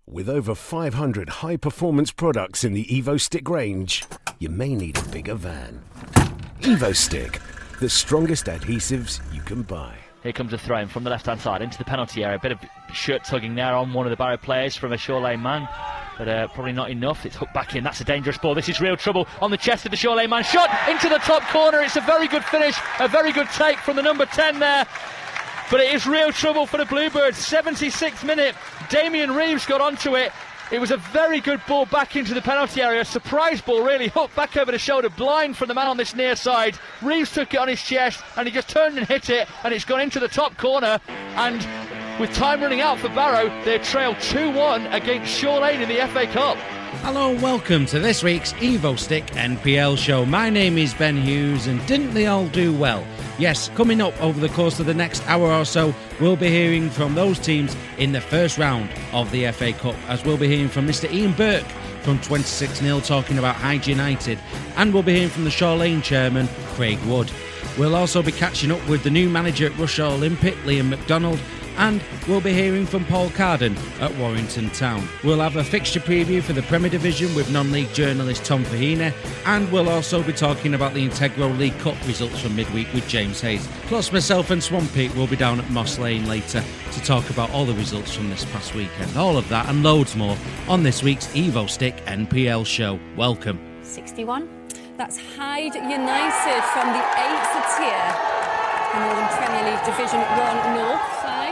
With over 500 high-performance products in the EvoStick range, you may need a bigger van. EvoStick, the strongest adhesives you can buy. Here comes a throw in from the left-hand side into the penalty area. A bit of shirt tugging there on one of the Barrow players from a Shore Lane man, but probably not enough. It's hooked back in. That's a dangerous ball. This is real trouble on the chest of the Shore Lane man. Shot into the top corner. It's a very good finish, a very good take from the number 10 there. But it is real trouble for the Bluebirds. 76th minute, Damien Reeves got onto it. It was a very good ball back into the penalty area. A surprise ball, really, hooked back over the shoulder, blind from the man on this near side. Reeves took it on his chest, and he just turned and hit it, and it's gone into the top corner. And with time running out for Barrow, they trail 2-1 against Shore Lane in the FA Cup. Hello and welcome to this week's EvoStick NPL show. My name is Ben Hughes, and didn't they all do well? Yes, coming up over the course of the next hour or so, we'll be hearing from those teams in the first round of the FA Cup, as we'll be hearing from Mr Ian Burke from 26-0 talking about Hyde United, and we'll be hearing from the Shore Lane chairman, Craig Wood. We'll also be catching up with the new manager at Russia Olympic, Liam McDonald, and we'll be hearing from Paul Carden at Warrington Town. We'll have a fixture preview for the Premier Division with non-league journalist Tom Fahina, and we'll also be talking about the Integro League Cup results from midweek with James Hayes. Plus, myself and Swampy will be down at Moss Lane later to talk about all the results from this past weekend. All of that and loads more on this week's EvoStick NPL show. Welcome. 61. That's Hyde United from the 8th tier, the Northern Premier League Division 1 North side.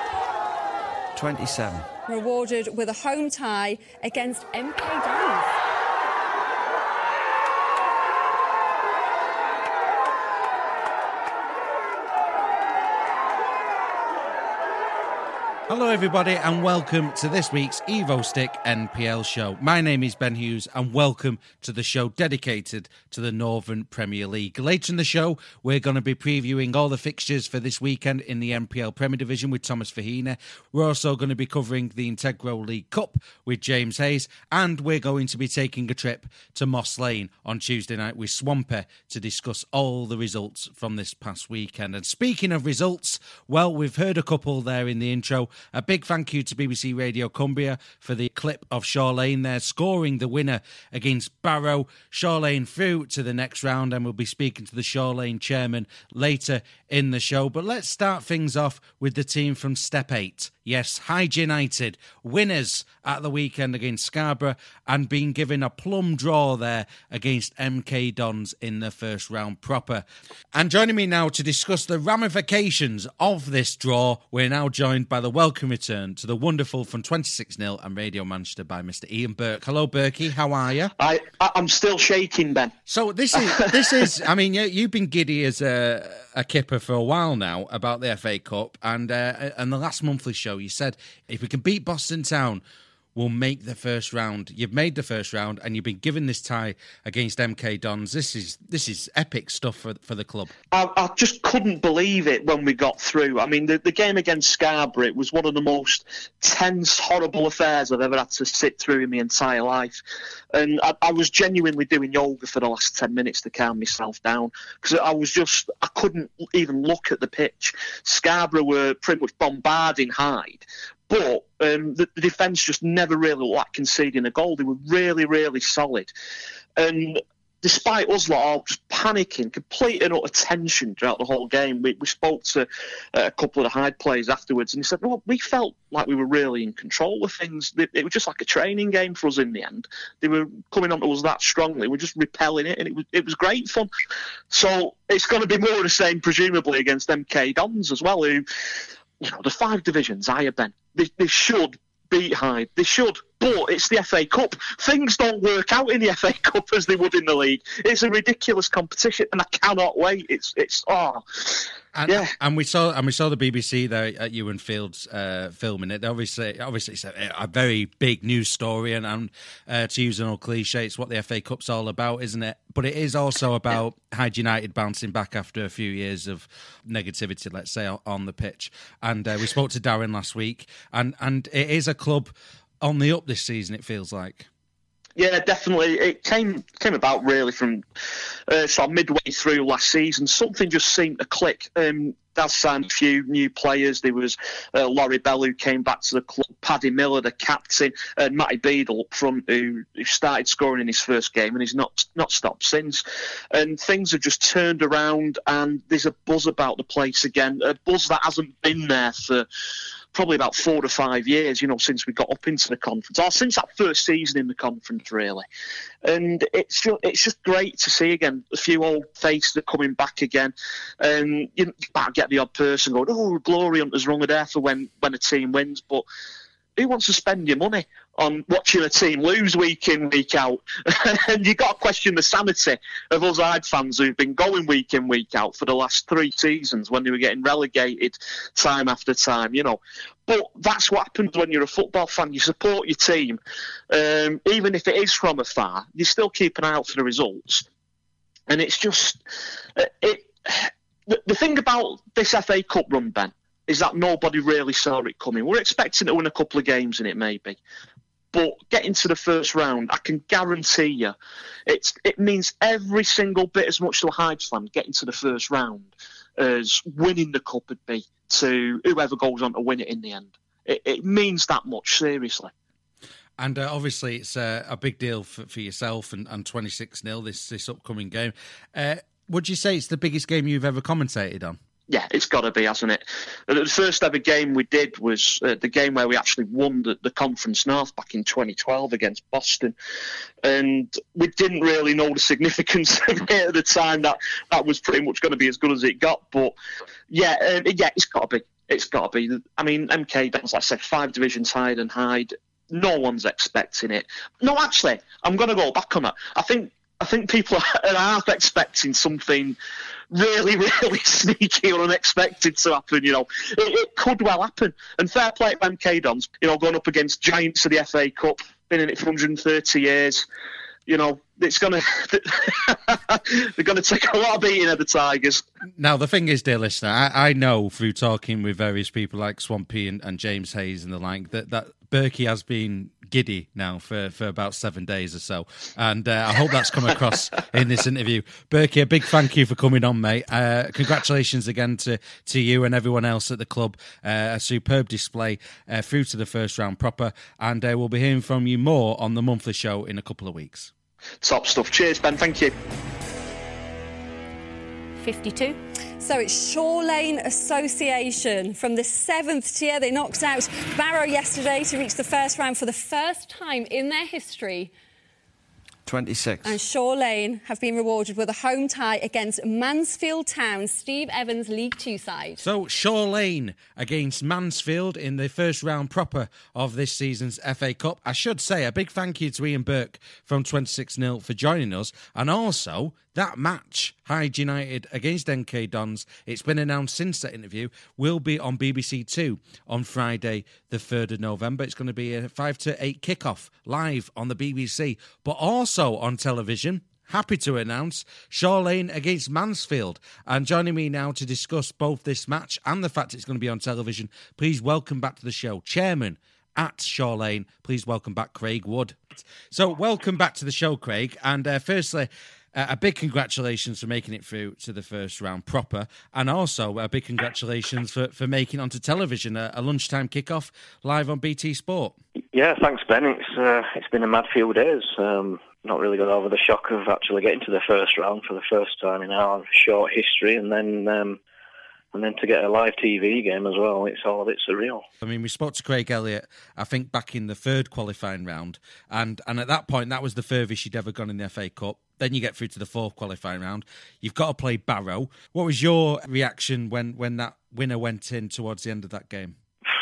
27. Rewarded with a home tie against MK Dons. Hello everybody and welcome to this week's EvoStick NPL show. My name is Ben Hughes and welcome to the show dedicated to the Northern Premier League. Later in the show we're going to be previewing all the fixtures for this weekend in the NPL Premier Division with Thomas Fahina. We're also going to be covering the Integro League Cup with James Hayes, and we're going to be taking a trip to Moss Lane on Tuesday night with Swampy to discuss all the results from this past weekend. And speaking of results, well, we've heard a couple there in the intro. A big thank you to BBC Radio Cumbria for the clip of Shore Lane there scoring the winner against Barrow. Shore Lane through to the next round, and we'll be speaking to the Shore Lane chairman later in the show. But let's start things off with the team from Step 8. Yes, Hyde United, winners at the weekend against Scarborough and being given a plum draw there against MK Dons in the first round proper. And joining me now to discuss the ramifications of this draw, we're now joined by the welcome return to the wonderful from 26-0 and Radio Manchester by Mr Ian Burke. Hello, Berkey, how are you? I'm still shaking, Ben. So this is. I mean, you've been giddy as a kipper for a while now about the FA Cup, and the last monthly show you said if we can beat Boston Town, we'll make the first round. You've made the first round, and you've been given this tie against MK Dons. This is epic stuff for the club. I just couldn't believe it when we got through. I mean, the game against Scarborough, it was one of the most tense, horrible affairs I've ever had to sit through in my entire life. And I was genuinely doing yoga for the last 10 minutes to calm myself down, because I couldn't even look at the pitch. Scarborough were pretty much bombarding Hyde. But the defence just never really looked like conceding a goal. They were really, really solid. And despite us lot all just panicking, complete and utter tension throughout the whole game, we spoke to a couple of the Hyde players afterwards, and he said, well, we felt like we were really in control of things. It was just like a training game for us in the end. They were coming onto us that strongly. We're just repelling it, and it was great fun. So it's going to be more of the same, presumably, against MK Dons as well, who... You know, the 5 divisions higher, Ben. They should beat Hyde. They should. But it's the FA Cup. Things don't work out in the FA Cup as they would in the league. It's a ridiculous competition, and I cannot wait. And we saw the BBC there at Ewan Fields filming it. Obviously, it's a very big news story, and to use an old cliche, it's what the FA Cup's all about, isn't it? But it is also about Hyde United bouncing back after a few years of negativity, let's say, on the pitch. And we spoke to Darren last week, and it is a club on the up this season, it feels like. Yeah, definitely. It came about really from sort of midway through last season. Something just seemed to click. Daz signed a few new players. There was Laurie Bell, who came back to the club, Paddy Miller, the captain, and Matty Beadle up front, who started scoring in his first game, and he's not stopped since. And things have just turned around, and there's a buzz about the place again, a buzz that hasn't been there for probably about 4 to 5 years, since we got up into the conference, or since that first season in the conference, really. And it's just great to see again a few old faces are coming back again. And you might get the odd person going, "Oh, glory hunters rung a death for when a team wins," but who wants to spend your money on watching a team lose week in, week out? And you've got to question the sanity of us Hyde fans who've been going week in, week out for the last 3 seasons when they were getting relegated time after time, But that's what happens when you're a football fan. You support your team. Even if it is from afar, you still keep an eye out for the results. And it's just... The thing about this FA Cup run, Ben, is that nobody really saw it coming. We're expecting to win a couple of games in it, maybe. But getting to the first round, I can guarantee you, it means every single bit as much to a Hyde fan getting to the first round as winning the cup would be to whoever goes on to win it in the end. It means that much, seriously. And obviously it's a big deal for yourself and 26-0 this upcoming game. Would you say it's the biggest game you've ever commentated on? Yeah, it's got to be, hasn't it? The first ever game we did was the game where we actually won the Conference North back in 2012 against Boston. And we didn't really know the significance of it at the time. That was pretty much going to be as good as it got. But yeah, it's got to be. It's got to be. I mean, MK Dons, like I said, 5 divisions higher than Hyde. No one's expecting it. No, actually, I'm going to go back on that. I think people are half expecting something really, really sneaky or unexpected to happen, It could well happen. And fair play to MK Dons, going up against giants of the FA Cup, been in it for 130 years. It's going to... they're going to take a lot of beating at the Tigers. Now, the thing is, dear listener, I know through talking with various people like Swampy and James Hayes and the like that Berkey has been giddy now for about 7 days or so. And I hope that's come across in this interview. Berkey, a big thank you for coming on, mate. Congratulations again to you and everyone else at the club. A superb display through to the first round proper. And we'll be hearing from you more on the monthly show in a couple of weeks. Top stuff. Cheers, Ben. Thank you. 52. So it's Shore Lane Association from the 7th tier. They knocked out Barrow yesterday to reach the first round for the first time in their history. 26. And Shore Lane have been rewarded with a home tie against Mansfield Town, Steve Evans' League 2 side. So Shore Lane against Mansfield in the first round proper of this season's FA Cup. I should say a big thank you to Ian Burke from 26-0 for joining us. And also that match, Hyde United against MK Dons, it's been announced since that interview, will be on BBC 2 on Friday the 3rd of November. It's going to be a 5 to 8 kickoff live on the BBC, but also on television. Happy to announce Shore Lane against Mansfield. And joining me now to discuss both this match and the fact it's going to be on television, please welcome back to the show, Chairman at Shore Lane. Please welcome back Craig Wood. So welcome back to the show, Craig. And firstly, a big congratulations for making it through to the first round proper, and also a big congratulations for making it onto television, a lunchtime kickoff live on BT Sport. Yeah, thanks, Ben. It's been a mad few days. Not really got over the shock of actually getting to the first round for the first time in our short history, and then to get a live TV game as well, it's all a bit surreal. I mean, we spoke to Craig Elliott, I think, back in the 3rd qualifying round, and at that point, that was the furthest you'd ever gone in the FA Cup. Then you get through to the 4th qualifying round. You've got to play Barrow. What was your reaction when that winner went in towards the end of that game?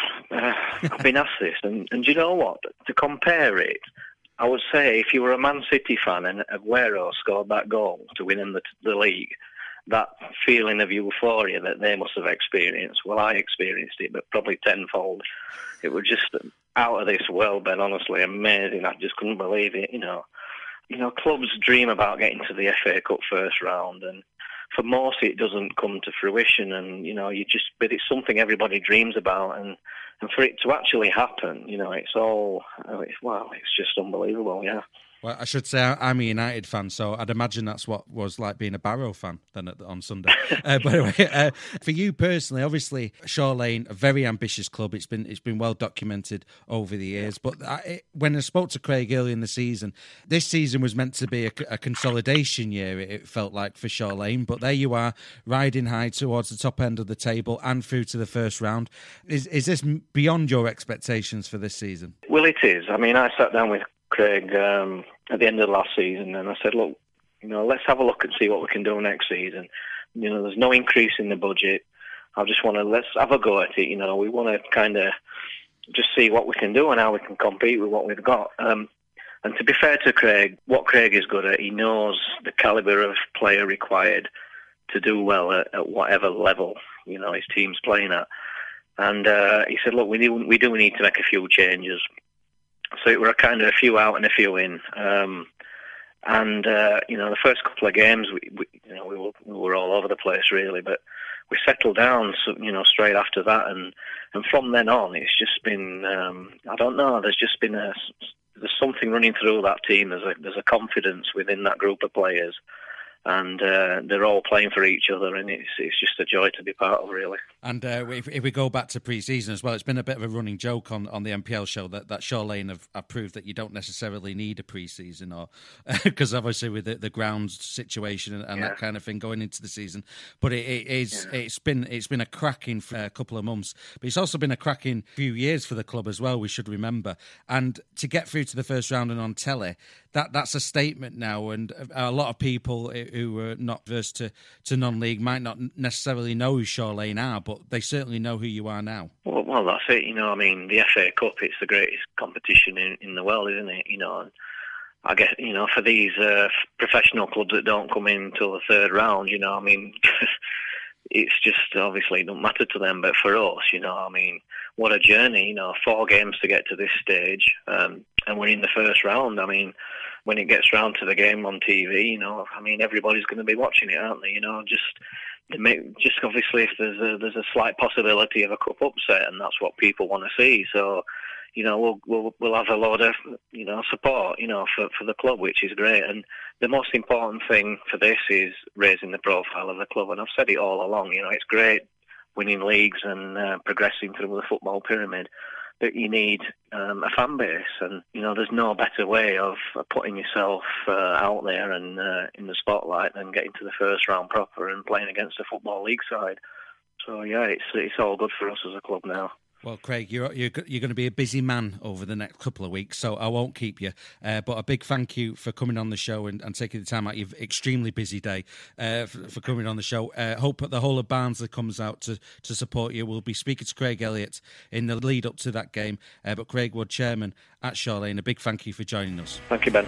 I've been asked this, and you know what? To compare it, I would say if you were a Man City fan and Aguero scored that goal to win in the league, that feeling of euphoria that they must have experienced, well, I experienced it, but probably tenfold. It was just out of this world, Ben, honestly, amazing. I just couldn't believe it, clubs dream about getting to the FA Cup first round, and for most it doesn't come to fruition, and, but it's something everybody dreams about, and for it to actually happen, it's just unbelievable, yeah. Well, I should say I'm a United fan, so I'd imagine that's what was like being a Barrow fan then on Sunday. But anyway, for you personally, obviously Shaw Lane, a very ambitious club. It's been well documented over the years. But when I spoke to Craig early in the season, this season was meant to be a consolidation year. It felt like for Shaw Lane, but there you are, riding high towards the top end of the table and through to the first round. Is this beyond your expectations for this season? Well, it is. I mean, I sat down with Craig at the end of the last season, and I said, look, let's have a look and see what we can do next season. There's no increase in the budget. I just want to, let's have a go at it. We want to kind of just see what we can do and how we can compete with what we've got. And to be fair to Craig, what Craig is good at, he knows the calibre of player required to do well at whatever level, his team's playing at. And he said, look, we do need to make a few changes. So it were kind of a few out and a few in. The first couple of games, we were all over the place, really. But we settled down, straight after that. And from then on, it's just been, I don't know, there's just been there's something running through that team. There's a confidence within that group of players. And they're all playing for each other, and it's just a joy to be part of, really. And if we go back to pre-season as well, it's been a bit of a running joke on the MPL show that Shaw Lane have proved that you don't necessarily need a pre-season, or because obviously with the ground situation and that kind of thing going into the season. But it's been a cracking couple of months, but it's also been a cracking few years for the club as well. We should remember, and to get through to the first round and on telly, that's a statement now, and a lot of people who are not versed to non-league might not necessarily know who Shaw Lane are, but they certainly know who you are now. Well, that's it. The FA Cup, it's the greatest competition in the world, isn't it? And I guess, for these professional clubs that don't come in until the third round, it's just obviously don't matter to them. But for us, what a journey, 4 games to get to this stage, and we're in the first round. When it gets round to the game on TV, everybody's going to be watching it, aren't they? Just obviously if there's a slight possibility of a cup upset, and that's what people want to see. So, we'll have a lot of support, for the club, which is great. And the most important thing for this is raising the profile of the club. And I've said it all along. It's great winning leagues and progressing through the football pyramid, but you need a fan base, and there's no better way of putting yourself out there and in the spotlight than getting to the first round proper and playing against a football league side. So it's all good for us as a club now. Well, Craig, you're going to be a busy man over the next couple of weeks, so I won't keep you. But a big thank you for coming on the show and taking the time out of your extremely busy day for coming on the show. Hope that the whole of Barnsley comes out to support you. We'll be speaking to Craig Elliott in the lead up to that game. But Craig Wood, chairman at Shaw Lane, a big thank you for joining us. Thank you, Ben.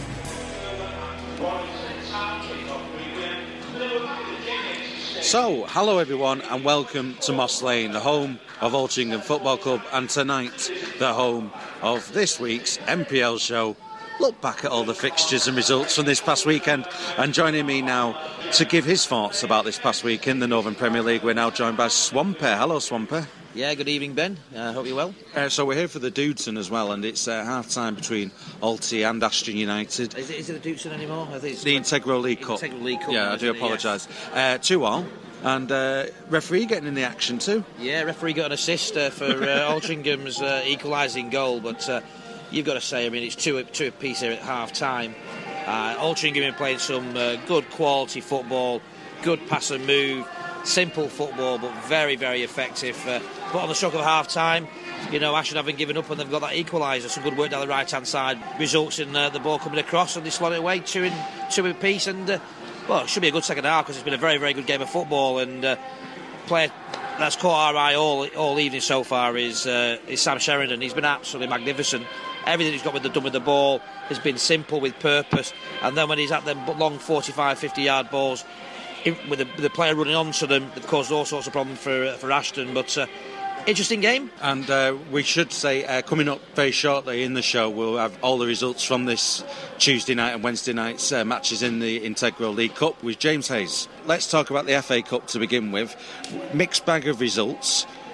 So, hello everyone and welcome to Moss Lane, the home of Altrincham Football Club, and tonight the home of this week's MPL show. Look back at all the fixtures and results from this past weekend, and joining me now to give his thoughts about this past week in the Northern Premier League, we're now joined by Swampy. Hello Swampy. Yeah, good evening, Ben. Hope you're well. So we're here for the Dudeston as well, and it's half-time between Alty and Ashton United. Is it the Dudeston anymore? I think it's the Integral League Cup. Integral League Cup. Yeah, I do apologise. 2-2, and referee getting in the action too. Yeah, referee got an assist for Altringham's equalising goal, but you've got to say, it's two apiece here at half-time. Altrincham have playing some good quality football, good pass and move, simple football, but very, very effective. But on the stroke of half-time, Ashton haven't given up, and they've got that equaliser. Some good work down the right-hand side results in the ball coming across, and they slot it away, two apiece, and it should be a good second half because it's been a very, very good game of football. And player that's caught our eye all evening so far is Sam Sheridan. He's been absolutely magnificent. Everything he's done with the ball has been simple with purpose, and then when he's at them long 45-50 yard balls, with the player running onto them, they've caused all sorts of problems for Ashton. But interesting game. And we should say, coming up very shortly in the show, we'll have all the results from this Tuesday night and Wednesday night's matches in the Integral League Cup with James Hayes. Let's talk about the FA Cup to begin with. Mixed bag of results.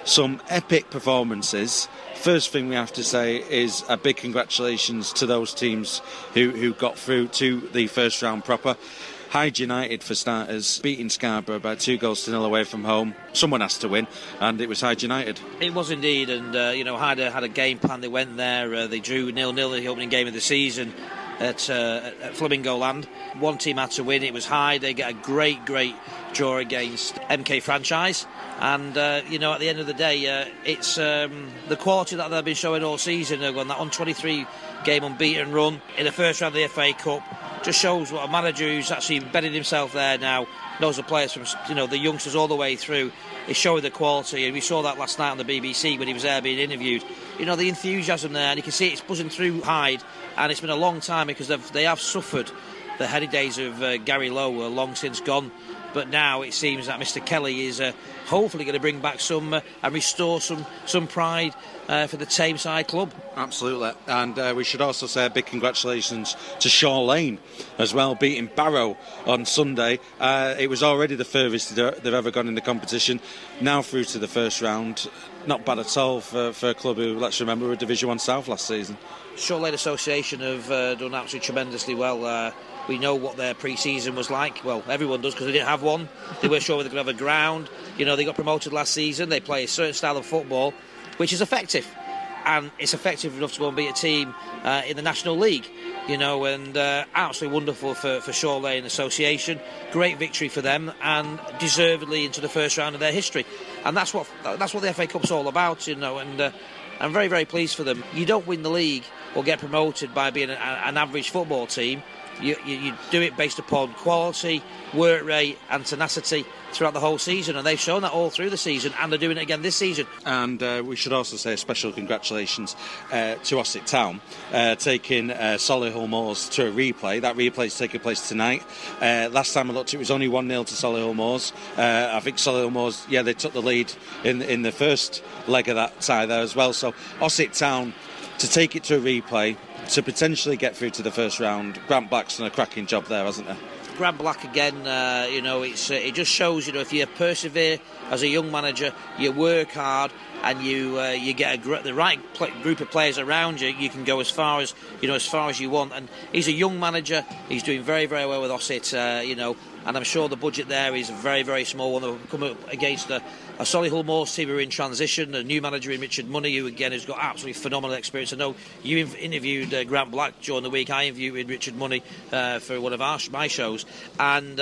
some epic performances. First thing we have to say is a big congratulations to those teams who got through to the first round proper. Hyde United, for starters, beating Scarborough by 2-0 away from home. Someone has to win, and it was Hyde United. It was indeed, and Hyde had a game plan. They went there, they drew 0-0 in the opening game of the season at Flamingo Land. One team had to win, it was Hyde. They get a great draw against MK Franchise, and at the end of the day, it's the quality that they've been showing all season. They've gone that on 23 game unbeaten run in the first round of the FA Cup. Just shows what a manager who's actually embedded himself there now, knows the players from the youngsters all the way through, is showing the quality. And we saw that last night on the BBC when he was there being interviewed. The enthusiasm there, and you can see it's buzzing through Hyde, and it's been a long time because they have suffered. The heady days of Gary Lowe are long since gone, but now it seems that Mr. Kelly is hopefully going to bring back some and restore some pride for the Tameside club. Absolutely, and we should also say a big congratulations to Shaw Lane as well, beating Barrow on Sunday. It was already the furthest they've ever gone in the competition, now through to the first round. Not bad at all for a club who, let's remember, were Division 1 South last season. Shaw Lane Association have done absolutely tremendously well. We know what their pre-season was like. Well, everyone does, because they didn't have one. They weren't sure whether they could have a ground. They got promoted last season. They play a certain style of football, which is effective. And it's effective enough to go and beat a team in the National League. And absolutely wonderful for Shaw Lane Association. Great victory for them, and deservedly into the first round of their history. And that's what the FA Cup's all about, and I'm very, very pleased for them. You don't win the league or get promoted by being an average football team. You do it based upon quality, work rate and tenacity throughout the whole season, and they've shown that all through the season, and they're doing it again this season. And we should also say a special congratulations to Ossett Town, taking Solihull Moors to a replay. That replay is taking place tonight. Last time I looked, it was only 1-0 to Solihull Moors. I think Solihull Moors, they took the lead in the first leg of that tie there as well. So Ossett Town to take it to a replay, to potentially get through to the first round. Grant Black's done a cracking job there, hasn't he? Grant Black again, it just shows, if you persevere as a young manager, you work hard, and you get the right group of players around you, you can go as far as you want. And he's a young manager. He's doing very, very well with Ossett, and I'm sure the budget there is a very, very small one. They'll come up against a Solihull Moors team who are in transition, a new manager in Richard Money, who again has got absolutely phenomenal experience. I know you interviewed Grant Black during the week. I interviewed Richard Money for one of my shows, and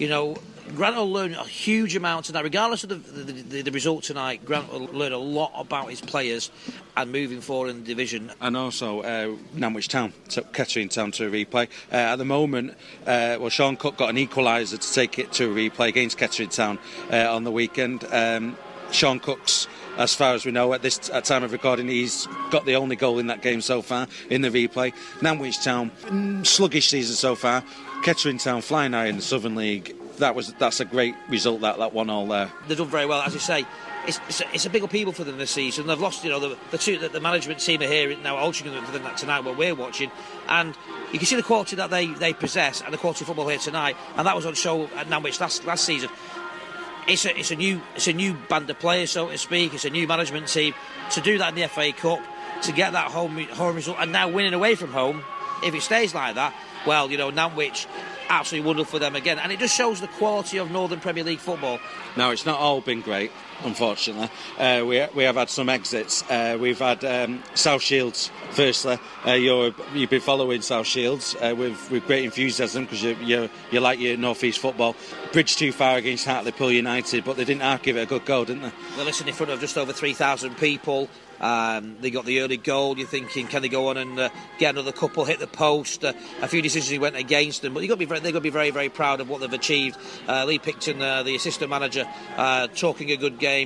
Grant will learn a huge amount tonight, regardless of the result tonight. Grant will learn a lot about his players and moving forward in the division. And also Nantwich Town took Kettering Town to a replay. At the moment, Sean Cook got an equaliser to take it to a replay against Kettering Town on the weekend. Sean Cook's, as far as we know, at time of recording, he's got the only goal in that game so far in the replay. Nantwich Town, sluggish season so far. Kettering Town flying high in the Southern League. That's a great result, that 1-1 there. They've done very well, as you say. It's a big upheaval for them this season. They've lost, the management team are here now, Altrincham tonight where we're watching, and you can see the quality that they possess and the quality of football here tonight, and that was on show at Nantwich last season. It's a new band of players, so to speak. It's a new management team. To do that in the FA Cup, to get that home result, and now winning away from home, if it stays like that, well, Nantwich, absolutely wonderful for them again, and it just shows the quality of Northern Premier League football. No, it's not all been great, unfortunately. We have had some exits. We've had South Shields, firstly. You've been following South Shields with great enthusiasm, because you like your North East football. Bridge too far against Hartlepool United, but they didn't give it a good go, didn't they? They're listening in front of just over 3,000 people. They got the early goal. You're thinking, can they go on and get another couple, hit the post? A few decisions went against them, but they've got to be very, very proud of what they've achieved. Lee Picton, the assistant manager, talking a good game.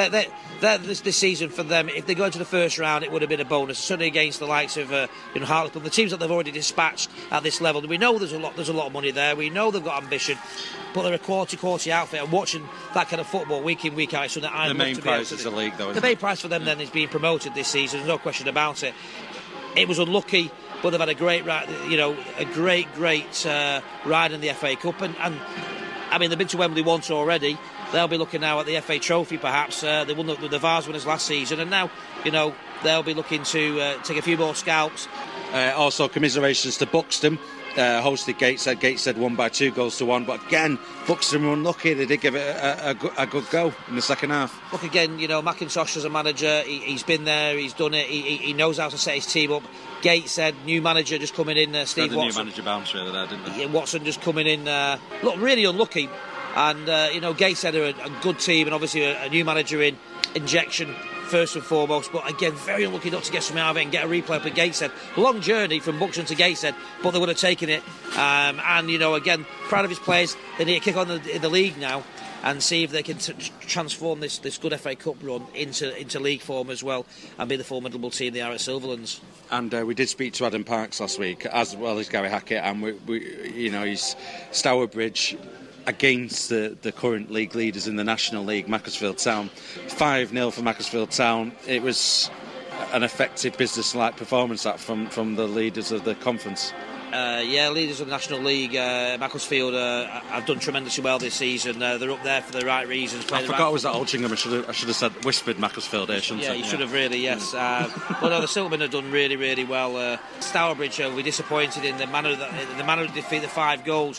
This season for them, if they go into the first round, it would have been a bonus, certainly against the likes of Hartlepool, the teams that they've already dispatched at this level. We know there's a lot of money there. We know they've got ambition, but they're a quality outfit, and watching that kind of football week in, week out is something that the main prize is the league, though. The main prize for them then is being promoted this season. There's no question about it. It was unlucky, but they've had a great ride, ride in the FA Cup, and I mean, they've been to Wembley once already. they'll be looking now at the FA Trophy perhaps. They won the Vars winners last season, and now, they'll be looking to take a few more scalps. Also, commiserations to Buxton. Hosted Gateshead. Gateshead won by 2-1, but again, Buxton were unlucky. They did give it a good go in the second half. Look, again, McIntosh as a manager, he's been there, he's done it, he knows how to set his team up. Gateshead, new manager just coming in, Steve Watson. New manager bounce really there, didn't they? Yeah, Watson just coming in, look, really unlucky. And, Gateshead are a good team, and obviously a new manager in injection first and foremost, but again, very unlucky not to get something out of it and get a replay up at Gateshead. Long journey from Buxton to Gateshead, but they would have taken it. And again, proud of his players. They need to kick on in the league now and see if they can transform this good FA Cup run into league form as well, and be the formidable team they are at Silverlands. And we did speak to Adam Parks last week, as well as Gary Hackett, and he's Stourbridge against the current league leaders in the National League, Macclesfield Town. 5-0 for Macclesfield Town. It was an effective business-like performance from the leaders of the conference. Leaders of the National League, Macclesfield have done tremendously well this season. They're up there for the right reasons. I forgot it was at Altrincham. I should have whispered Macclesfield there, shouldn't I? Yeah, you should have really, yes. But no, the Silvermen have done really, really well. Stourbridge will be disappointed in the manner to defeat the 5 goals.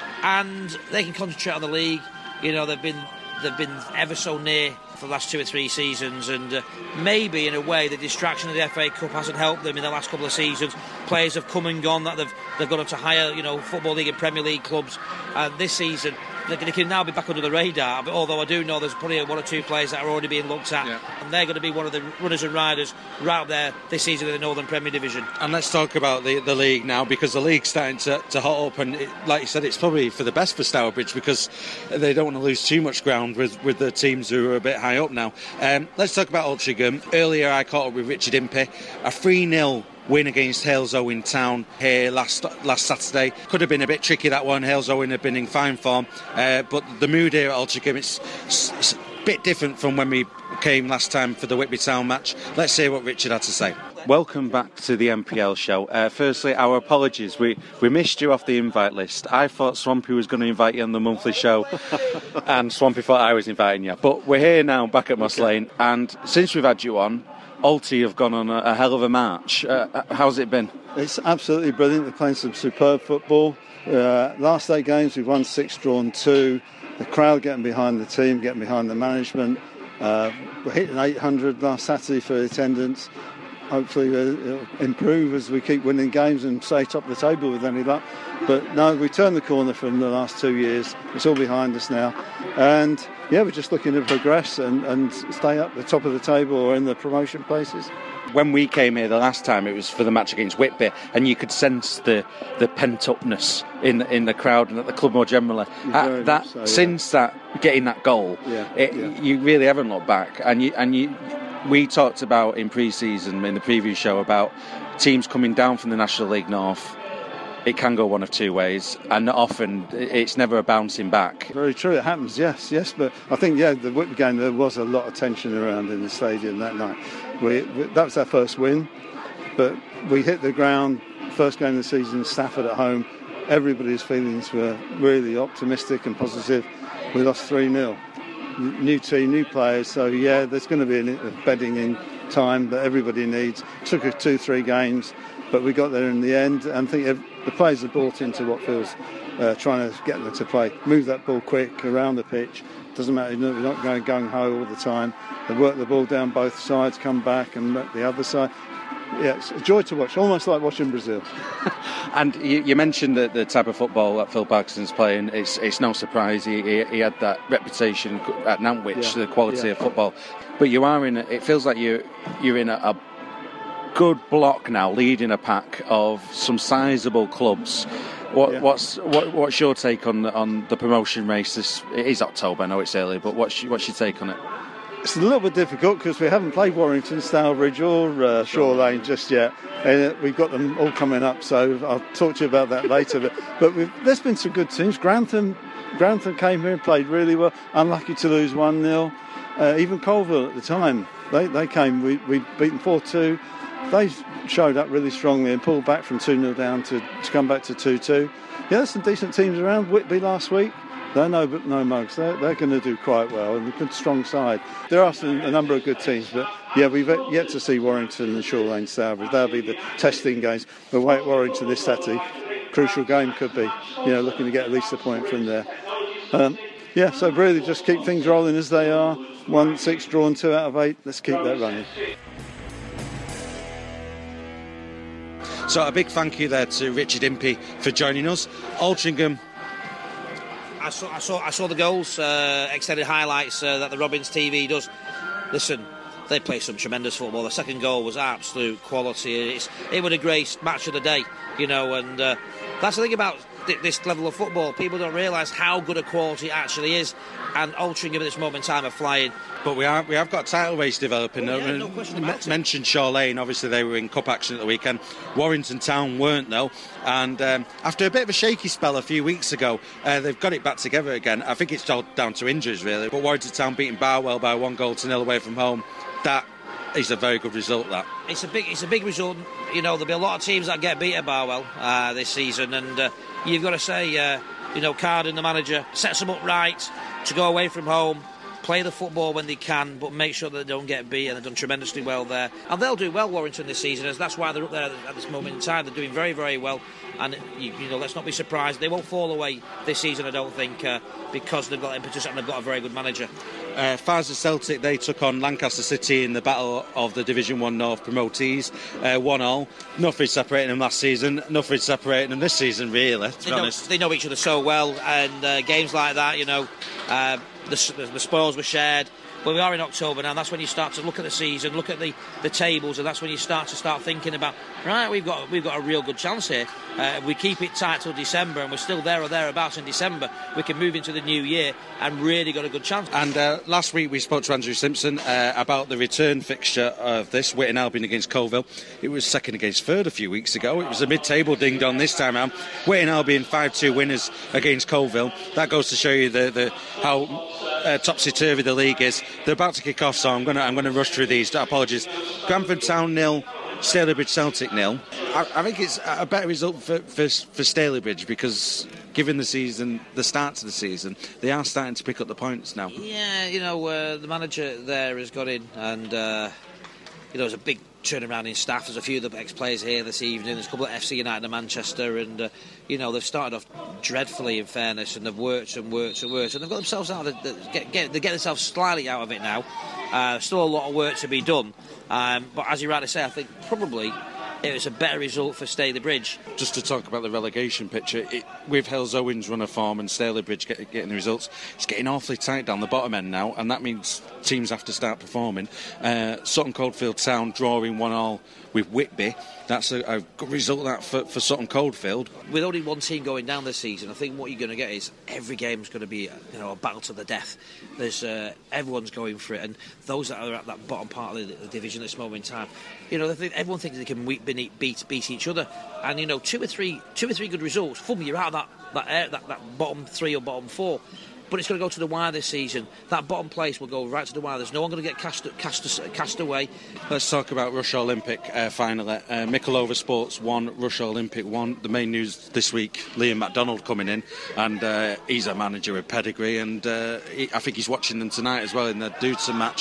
And they can concentrate on the league. They've been ever so near for the last 2 or 3 seasons, and maybe in a way the distraction of the FA Cup hasn't helped them in the last couple of seasons. Players have come and gone that they've gone on to higher Football League and Premier League clubs, and this season they can now be back under the radar. But although I do know there's probably 1 or 2 players that are already being looked at, and they're going to be one of the runners and riders right up there this season in the Northern Premier Division. And let's talk about the league now, because the league's starting to hot up, and like you said, it's probably for the best for Stourbridge, because they don't want to lose too much ground with the teams who are a bit high up now. Let's talk about Altrincham. Earlier I caught up with Richard Impey. A 3-0 win against Halesowen in town here last Saturday. Could have been a bit tricky, that one. Halesowen have been in fine form, but the mood here at Altrincham, it's a bit different from when we came last time for the Whitby Town match. Let's hear what Richard had to say. Welcome back to the MPL show. Firstly, our apologies. We missed you off the invite list. I thought Swampy was going to invite you on the monthly show, and Swampy thought I was inviting you. But we're here now, back at Moss Lane, and since we've had you on, Alty have gone on a hell of a march. How's it been? It's absolutely brilliant. They're playing some superb football. Last 8 games, we've won 6, drawn 2. The crowd getting behind the team, getting behind the management. We're hitting 800 last Saturday for attendance. Hopefully it'll improve as we keep winning games and stay top of the table with any luck. But no, we turned the corner from the last 2 years. It's all behind us now. And we're just looking to progress and stay up the top of the table or in the promotion places. When we came here the last time, it was for the match against Whitby, and you could sense the pent-upness in the crowd and at the club more generally. Since getting that goal, you really haven't looked back. We talked about in pre-season, in the preview show, about teams coming down from the National League North. It can go one of 2 ways, and often it's never a bouncing back. Very true, it happens, yes. But I think, the Whitby game, there was a lot of tension around in the stadium that night. That was our first win, but we hit the ground, first game of the season, Stafford at home. Everybody's feelings were really optimistic and positive. We lost 3-0. New team, new players, so there's going to be a bedding in time that everybody needs. It took us 2-3 games, but we got there in the end, and I think the players are bought into what feels trying to get them to play. Move that ball quick around the pitch. Doesn't matter, we're not going gung-ho all the time. They work the ball down both sides, come back and let the other side. Yeah, it's a joy to watch, almost like watching Brazil. And you mentioned the type of football that Phil Parkinson's playing. It's no surprise he had that reputation at Nantwich, the quality of football. But you are it feels like you're in a good block now, leading a pack of some sizable clubs. What's your take on the promotion race? It is October, I know it's early, but what's your take on it? It's a little bit difficult because we haven't played Warrington, Stourbridge or Shaw Lane just yet. And we've got them all coming up, so I'll talk to you about that later. But there's been some good teams. Grantham came here and played really well. Unlucky to lose 1-0. Even Colville at the time, they came. We beat them 4-2. They showed up really strongly and pulled back from 2-0 down to come back to 2-2. There's some decent teams around. Whitby last week, They're no mugs. They're going to do quite well, and a good strong side. There are a number of good teams, but yeah, we've yet to see Warrington and Shaw Lane Stourbridge. They'll be the testing games. But wait, Warrington this Saturday, crucial game could be. Looking to get at least a point from there. So really just keep things rolling as they are. 1-6 drawn 2 out of 8. Let's keep that running. So a big thank you there to Richard Impey for joining us. Altrincham. I saw the goals, extended highlights that the Robins TV does. Listen, they play some tremendous football. The second goal was absolute quality. It was a great match of the day, and that's the thing about this level of football. People don't realise how good a quality it actually is, and Altrincham at this moment in time are flying. But we have got a title race developing. No question about it. Mentioned Shaw Lane, obviously they were in cup action at the weekend. Warrington Town weren't though, and after a bit of a shaky spell a few weeks ago, they've got it back together again. I think it's all down to injuries really, but Warrington Town beating Barwell by 1-0 away from home, that is a very good result. That it's a big result. There'll be a lot of teams that get beat at Barwell this season, and you've got to say, Carden, the manager, sets them up right to go away from home, play the football when they can, but make sure that they don't get beat, and they've done tremendously well there. And they'll do well, Warrington, this season, as that's why they're up there at this moment in time. They're doing very, very well, and let's not be surprised. They won't fall away this season, I don't think, because they've got impetus and they've got a very good manager. Farsley Celtic, they took on Lancaster City in the battle of the Division 1 North promotees, 1-1. Nothing separating them last season, nothing separating them this season, really, to be honest. They know each other so well, and games like that, the spoils were shared. But we are in October now, and that's when you start to look at the season, look at the tables, and that's when you start thinking about, right, we've got a real good chance here. We keep it tight till December, and we're still there or thereabouts in December. We can move into the new year and really got a good chance. And last week we spoke to Andrew Simpson about the return fixture of this, Witton Albion against Colville. It was second against third a few weeks ago. It was a mid-table ding-dong this time around. Witton Albion 5-2 winners against Colville. That goes to show you how topsy-turvy the league is. They're about to kick off, so I'm going to rush through these. Apologies. Granford Town 0, Stalybridge Celtic 0. I think it's a better result for Stalybridge because, given the start to the season, they are starting to pick up the points now. Yeah, the manager there has got in, and there's a big turnaround in staff. There's a few of the ex-players here this evening. There's a couple of FC United and Manchester, and they've started off dreadfully, in fairness, and they've worked and they've got themselves out. They get themselves slightly out of it now. Still a lot of work to be done, but as you rightly say, I think probably it was a better result for Stalybridge. Just to talk about the relegation picture, with Hales Owens run a form and Stalybridge getting the results, it's getting awfully tight down the bottom end now, and that means teams have to start performing. Sutton Coldfield Town drawing 1-1 with Whitby. That's a good result that for Sutton Coldfield. With only one team going down this season, I think what you're going to get is every game's going to be a battle to the death. There's everyone's going for it, and those that are at that bottom part of the division at this moment in time, everyone thinks they can beat each other, and two or three good results, you're out of that bottom three or bottom four. But it's going to go to the wire this season. That bottom place will go right to the wire. There's no one going to get cast away. Let's talk about Rush Olympic finally. Mickleover Sports 1, Rush Olympic 1. The main news this week, Liam MacDonald coming in, and he's a manager with pedigree, and I think he's watching them tonight as well in the Dudson match.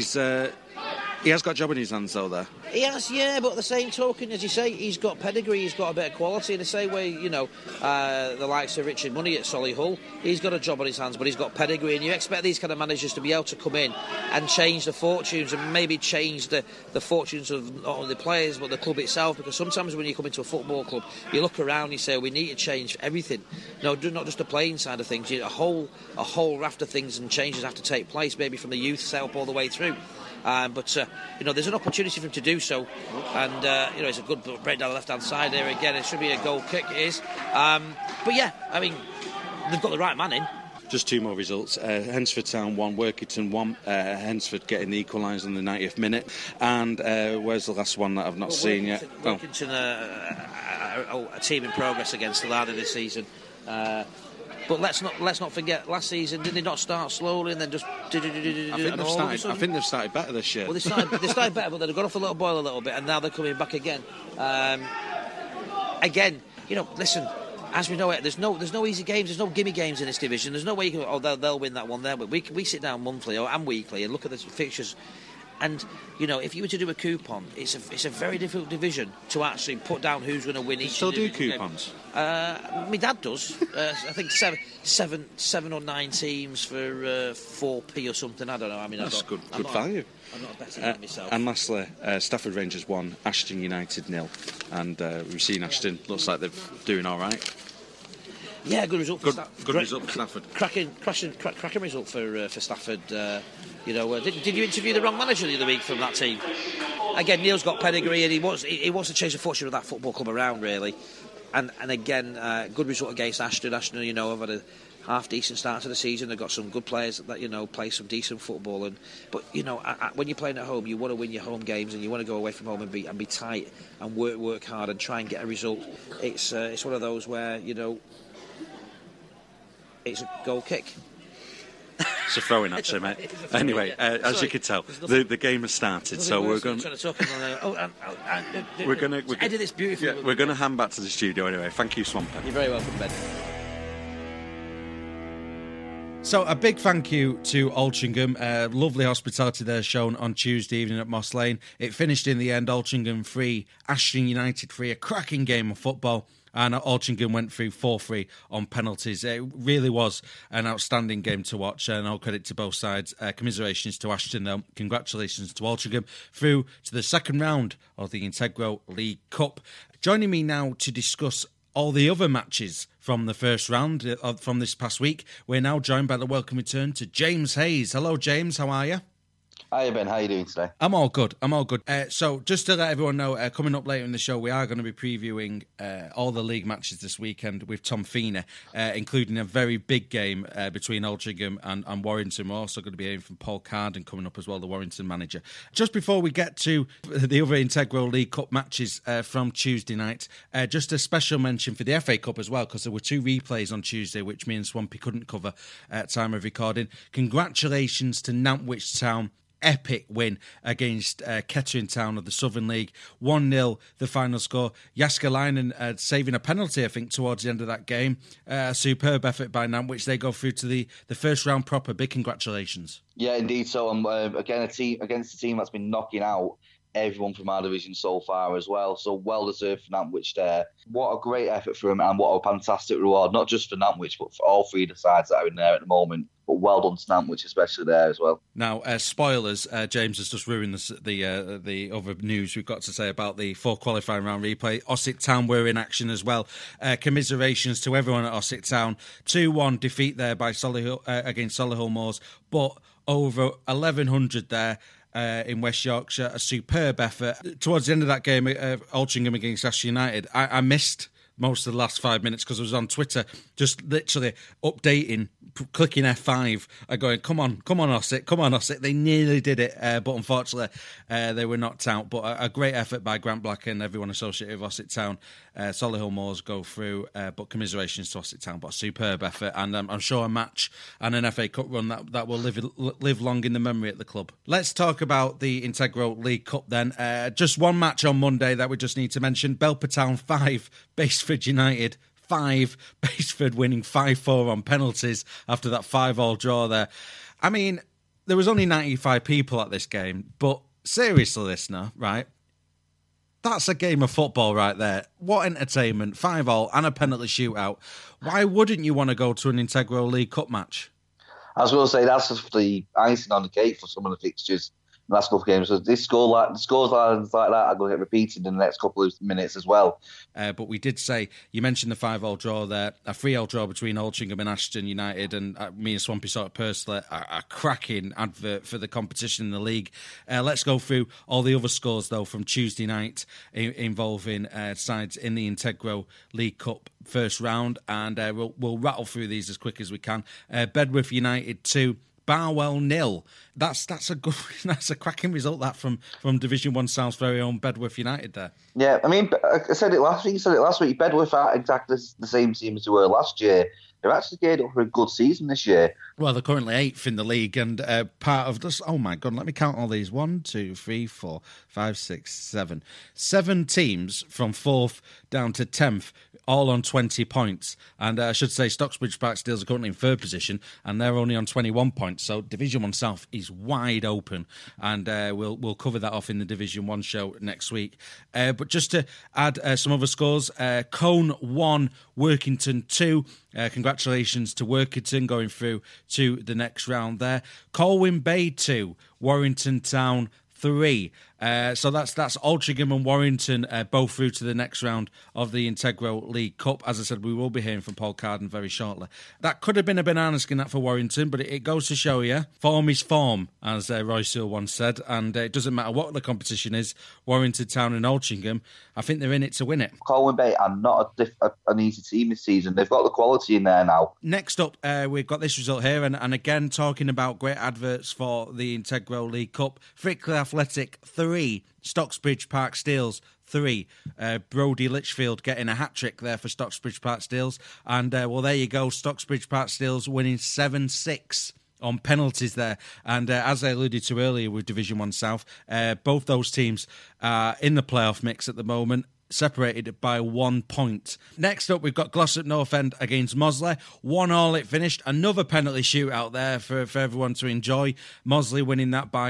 He has got a job in his hands though there. He has, yeah, but at the same token, as you say, he's got pedigree, he's got a bit of quality. In the same way, the likes of Richard Money at Solihull, he's got a job on his hands, but he's got pedigree, and you expect these kind of managers to be able to come in and change the fortunes, and maybe change the fortunes of not only the players but the club itself, because sometimes when you come into a football club, you look around and you say, we need to change everything. Not just the playing side of things, a whole raft of things and changes have to take place, maybe from the youth set up all the way through. But there's an opportunity for him to do so, and it's a good break down the left-hand side here again. It should be a goal kick, it is. But yeah, I mean, they've got the right man in. Just two more results. Hensford Town 1, Workington 1. Hensford getting the equaliser in the 90th minute. And where's the last one that I've not seen yet? Workington, a team in progress against Lada this season. But let's not forget, last season, did they not start slowly and then just... I think they've started better this year. Well, they started better, but they've gone off a little boil a little bit, and now they're coming back again. Listen, as we know it, there's no easy games, there's no gimme games in this division. There's no way you can they'll win that one there. But we sit down monthly and weekly and look at the fixtures. And if you were to do a coupon, it's a very difficult division to actually put down who's going to win each. Still do coupons? My dad does. I think seven or 9 teams for 4p or something. I don't know. I mean, that's good value. I'm not a betting man myself. And lastly, Stafford Rangers 1, Ashton United 0, and we've seen Ashton. Looks like they're doing all right. Yeah, good result. Good result for Stafford. Cracking result for Stafford. Did you interview the wrong manager the other week from that team? Again, Neil's got pedigree, and he wants to change the fortune of that football club around, really. And again, good result against Ashton. Ashton, have had a half decent start to the season. They've got some good players that play some decent football. But when you're playing at home, you want to win your home games, and you want to go away from home and be tight and work hard and try and get a result. It's one of those where it's a goal kick. It's a throw-in, actually, mate. Anyway, as you can tell, the game has started, so we're going to edit this beautifully. Yeah, we're going to hand back to the studio anyway. Thank you, Swampert. You're very welcome, Ben. So a big thank you to Altrincham. Lovely hospitality there shown on Tuesday evening at Moss Lane. It finished in the end, Altrincham 3, Ashton United 3, a cracking game of football. And Altrincham went through 4-3 on penalties. It really was an outstanding game to watch, and all credit to both sides. Commiserations to Ashton, though. Congratulations to Altrincham through to the second round of the Integro League Cup. Joining me now to discuss all the other matches from the first round from this past week, we're now joined by the welcome return to James Hayes. Hello, James. How are you? Hi, Ben. How are you doing today? I'm all good. So just to let everyone know, coming up later in the show, we are going to be previewing all the league matches this weekend with Tom Feeney, including a very big game between Altrincham and Warrington. We're also going to be hearing from Paul Carden coming up as well, the Warrington manager. Just before we get to the other Integral League Cup matches from Tuesday night, just a special mention for the FA Cup as well, because there were 2 replays on Tuesday, which me and Swampy couldn't cover at time of recording. Congratulations to Nantwich Town. Epic win against Kettering Town of the Southern League. 1-0 the final score. Jaskalainen saving a penalty, I think, towards the end of that game. Superb effort by Nantwich. They go through to the first round proper. Big congratulations. Yeah, indeed. So again, against a team that's been knocking out everyone from our division so far as well. So well deserved for Nantwich there. What a great effort for him, and what a fantastic reward, not just for Nantwich, but for all 3 of the sides that are in there at the moment. But well done to Nantwich, especially there as well. Now, spoilers, James has just ruined the other news we've got to say about the 4 qualifying round replay. Ossett Town were in action as well. Commiserations to everyone at Ossett Town. 2-1 defeat there by Solihull against Solihull Moors, but over 1,100 there. In West Yorkshire, a superb effort. Towards the end of that game, Altrincham against Ashton United, I missed most of the last 5 minutes because I was on Twitter just literally updating, clicking F5 and going, come on Ossett. They nearly did it, but unfortunately they were knocked out. But a great effort by Grant Black and everyone associated with Ossett Town. Solihull Moors go through, but commiserations to Ossett Town. But a superb effort, and I'm sure a match and an FA Cup run that will live long in the memory at the club. Let's talk about the Integral League Cup then. Just one match on Monday that we just need to mention. Belper Town 5, Baseford United 5. Baseford winning 5-4 on penalties after that 5-all draw there. I mean, there was only 95 people at this game, but seriously, listener, right? That's a game of football right there. What entertainment, 5-all and a penalty shootout. Why wouldn't you want to go to an Integral League Cup match? I was going to say that's just the icing on the cake for some of the fixtures in the last couple of games. So this scores lines like that are going to get repeated in the next couple of minutes as well. But we did say, you mentioned the 5-all draw there, a 3-all draw between Altrincham and Ashton United, and me and Swampy saw it personally, a cracking advert for the competition in the league. Let's go through all the other scores, though, from Tuesday night involving sides in the Integro League Cup first round, and we'll rattle through these as quick as we can. Bedworth United 2, Barwell 0. That's a cracking result, that from Division 1 South's very own Bedworth United there. Yeah, I mean, I said it last week. Bedworth are exactly the same team as they were last year. they're actually geared up for a good season this year. Well, they're currently 8th in the league, and part of this. Oh my God! Let me count all these: 1, 2, 3, 4, 5, 6, 7. 7 teams from 4th down to 10th, all on 20 points. And I should say, Stocksbridge Park Steels are currently in 3rd position, and they're only on 21 points. So Division 1 South is wide open, and we'll cover that off in the Division 1 show next week. But just to add some other scores, Cone 1, Workington 2. Congratulations to Workington going through to the next round there. Colwyn Bay 2, Warrington Town 3. So that's Altrincham and Warrington both through to the next round of the Integro League Cup. As I said, we will be hearing from Paul Carden very shortly. That could have been a banana skin that for Warrington, but it goes to show you, form is form, as Roy Searle once said, and it doesn't matter what the competition is, Warrington Town and Altrincham, I think they're in it to win it. Colwyn Bay are not an easy team this season. They've got the quality in there now. Next up, we've got this result here, and again, talking about great adverts for the Integro League Cup. Frickley Athletic 3, Stocksbridge Park Steels 3. Brodie Litchfield getting a hat-trick there for Stocksbridge Park Steels. And, well, there you go, Stocksbridge Park Steels winning 7-6 on penalties there. And as I alluded to earlier with Division 1 South, both those teams are in the playoff mix at the moment, separated by 1 point. Next up, we've got Glossop North End against Mosley. 1-1 it finished. Another penalty shootout there for everyone to enjoy. Mosley winning that by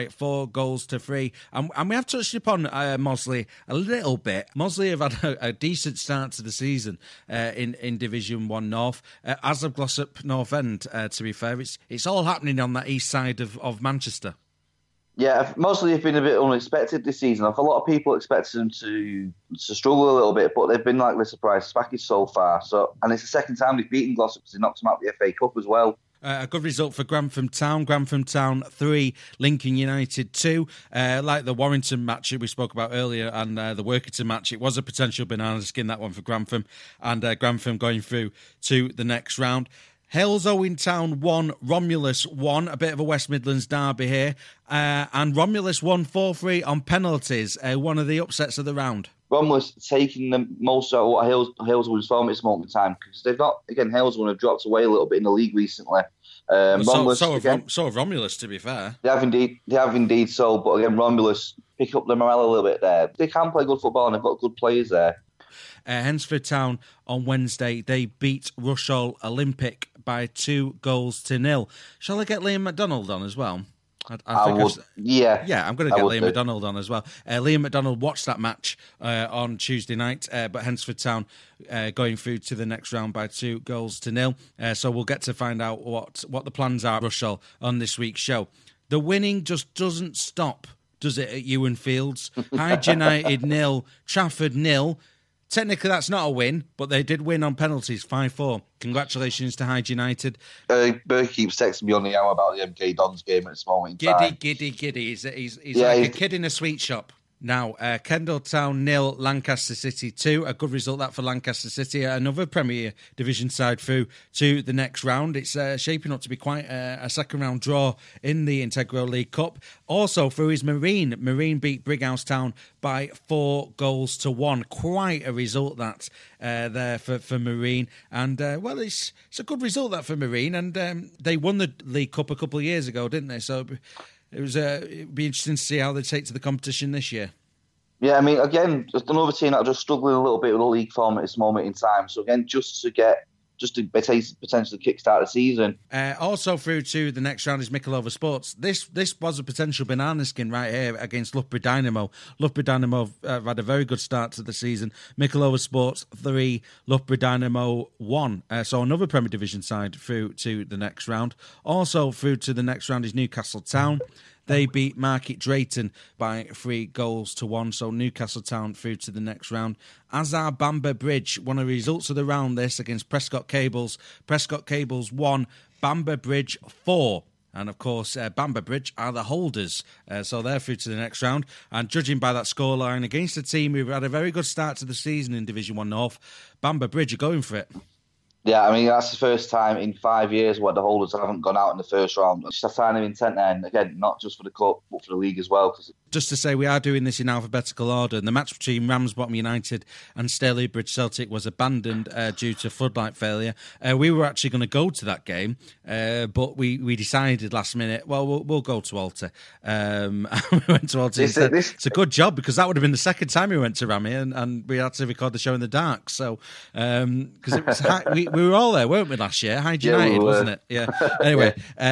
4-3. And we have touched upon Mosley a little bit. Mosley have had a decent start to the season in Division 1 North. As of Glossop North End, to be fair, it's all happening on that east side of Manchester. Yeah, Mosley have been a bit unexpected this season. A lot of people expected them to struggle a little bit, but they've been like the surprise package so far. And it's the second time they've beaten Glossop because they knocked them out of the FA Cup as well. A good result for Grantham Town. Grantham Town 3, Lincoln United 2. Like the Warrington match we spoke about earlier and the Workington match, it was a potential banana skin, that one for Grantham. And Grantham going through to the next round. Hales Owen Town 1, Romulus 1, a bit of a West Midlands derby here. And Romulus won 4-3 on penalties, one of the upsets of the round. Romulus taking the most out of what Hales Owen's form at this moment in time, because they've got, again, Hales Owen have dropped away a little bit in the league recently. So have Romulus, to be fair. They have indeed so, but again, Romulus pick up the morale a little bit there. They can play good football and they've got good players there. Hensford Town on Wednesday, they beat Rushall Olympic by 2-0. Shall I get Liam McDonald on as well? I would. Yeah, I'm going to get Liam McDonald on as well. Liam McDonald watched that match on Tuesday night, but Hensford Town going through to the next round by 2-0. So we'll get to find out what the plans are, Rushall, on this week's show. The winning just doesn't stop, does it, at Ewan Fields? Hyde United 0, Trafford 0. Technically, that's not a win, but they did win on penalties, 5-4. Congratulations to Hyde United. Burke keeps texting me on the hour about the MK Dons game at this moment in time. Giddy. He's like a kid in a sweet shop. Now, Kendal Town 0, Lancaster City 2. A good result that for Lancaster City. Another Premier Division side through to the next round. It's shaping up to be quite a second-round draw in the Integro League Cup. Also, through is Marine. Marine beat Brighouse Town by 4-1. Quite a result that there for Marine. And, well, it's a good result that for Marine. And they won the League Cup a couple of years ago, didn't they? So it'd be interesting to see how they take to the competition this year. Yeah, I mean, again, just another team that are just struggling a little bit with the league form at this moment in time. So again, just to potentially kickstart the season. Also through to the next round is Mickleover Sports. This was a potential banana skin right here against Loughborough Dynamo. Loughborough Dynamo have had a very good start to the season. Mickleover Sports 3, Loughborough Dynamo 1. So another Premier Division side through to the next round. Also through to the next round is Newcastle Town. They beat Market Drayton by 3-1. So Newcastle Town through to the next round. As are Bamber Bridge. One of the results of the round this against Prescott Cables. Prescott Cables 1, Bamber Bridge 4. And, of course, Bamber Bridge are the holders. So they're through to the next round. And judging by that scoreline against a team who had a very good start to the season in Division 1 North, Bamber Bridge are going for it. Yeah, I mean, that's the first time in 5 years where the holders haven't gone out in the first round. It's a sign of intent then, again, not just for the cup, but for the league as well. just to say we are doing this in alphabetical order. And the match between Ramsbottom United and Stalybridge Celtic was abandoned due to floodlight failure. We were actually going to go to that game, but we decided last minute, well, we'll go to Alter. We went to Alter instead. It's a good job, because that would have been the second time we went to Rammy, and we had to record the show in the dark. So, because it was we were all there, weren't we, last year? Hyde United, wasn't it? Yeah. Anyway,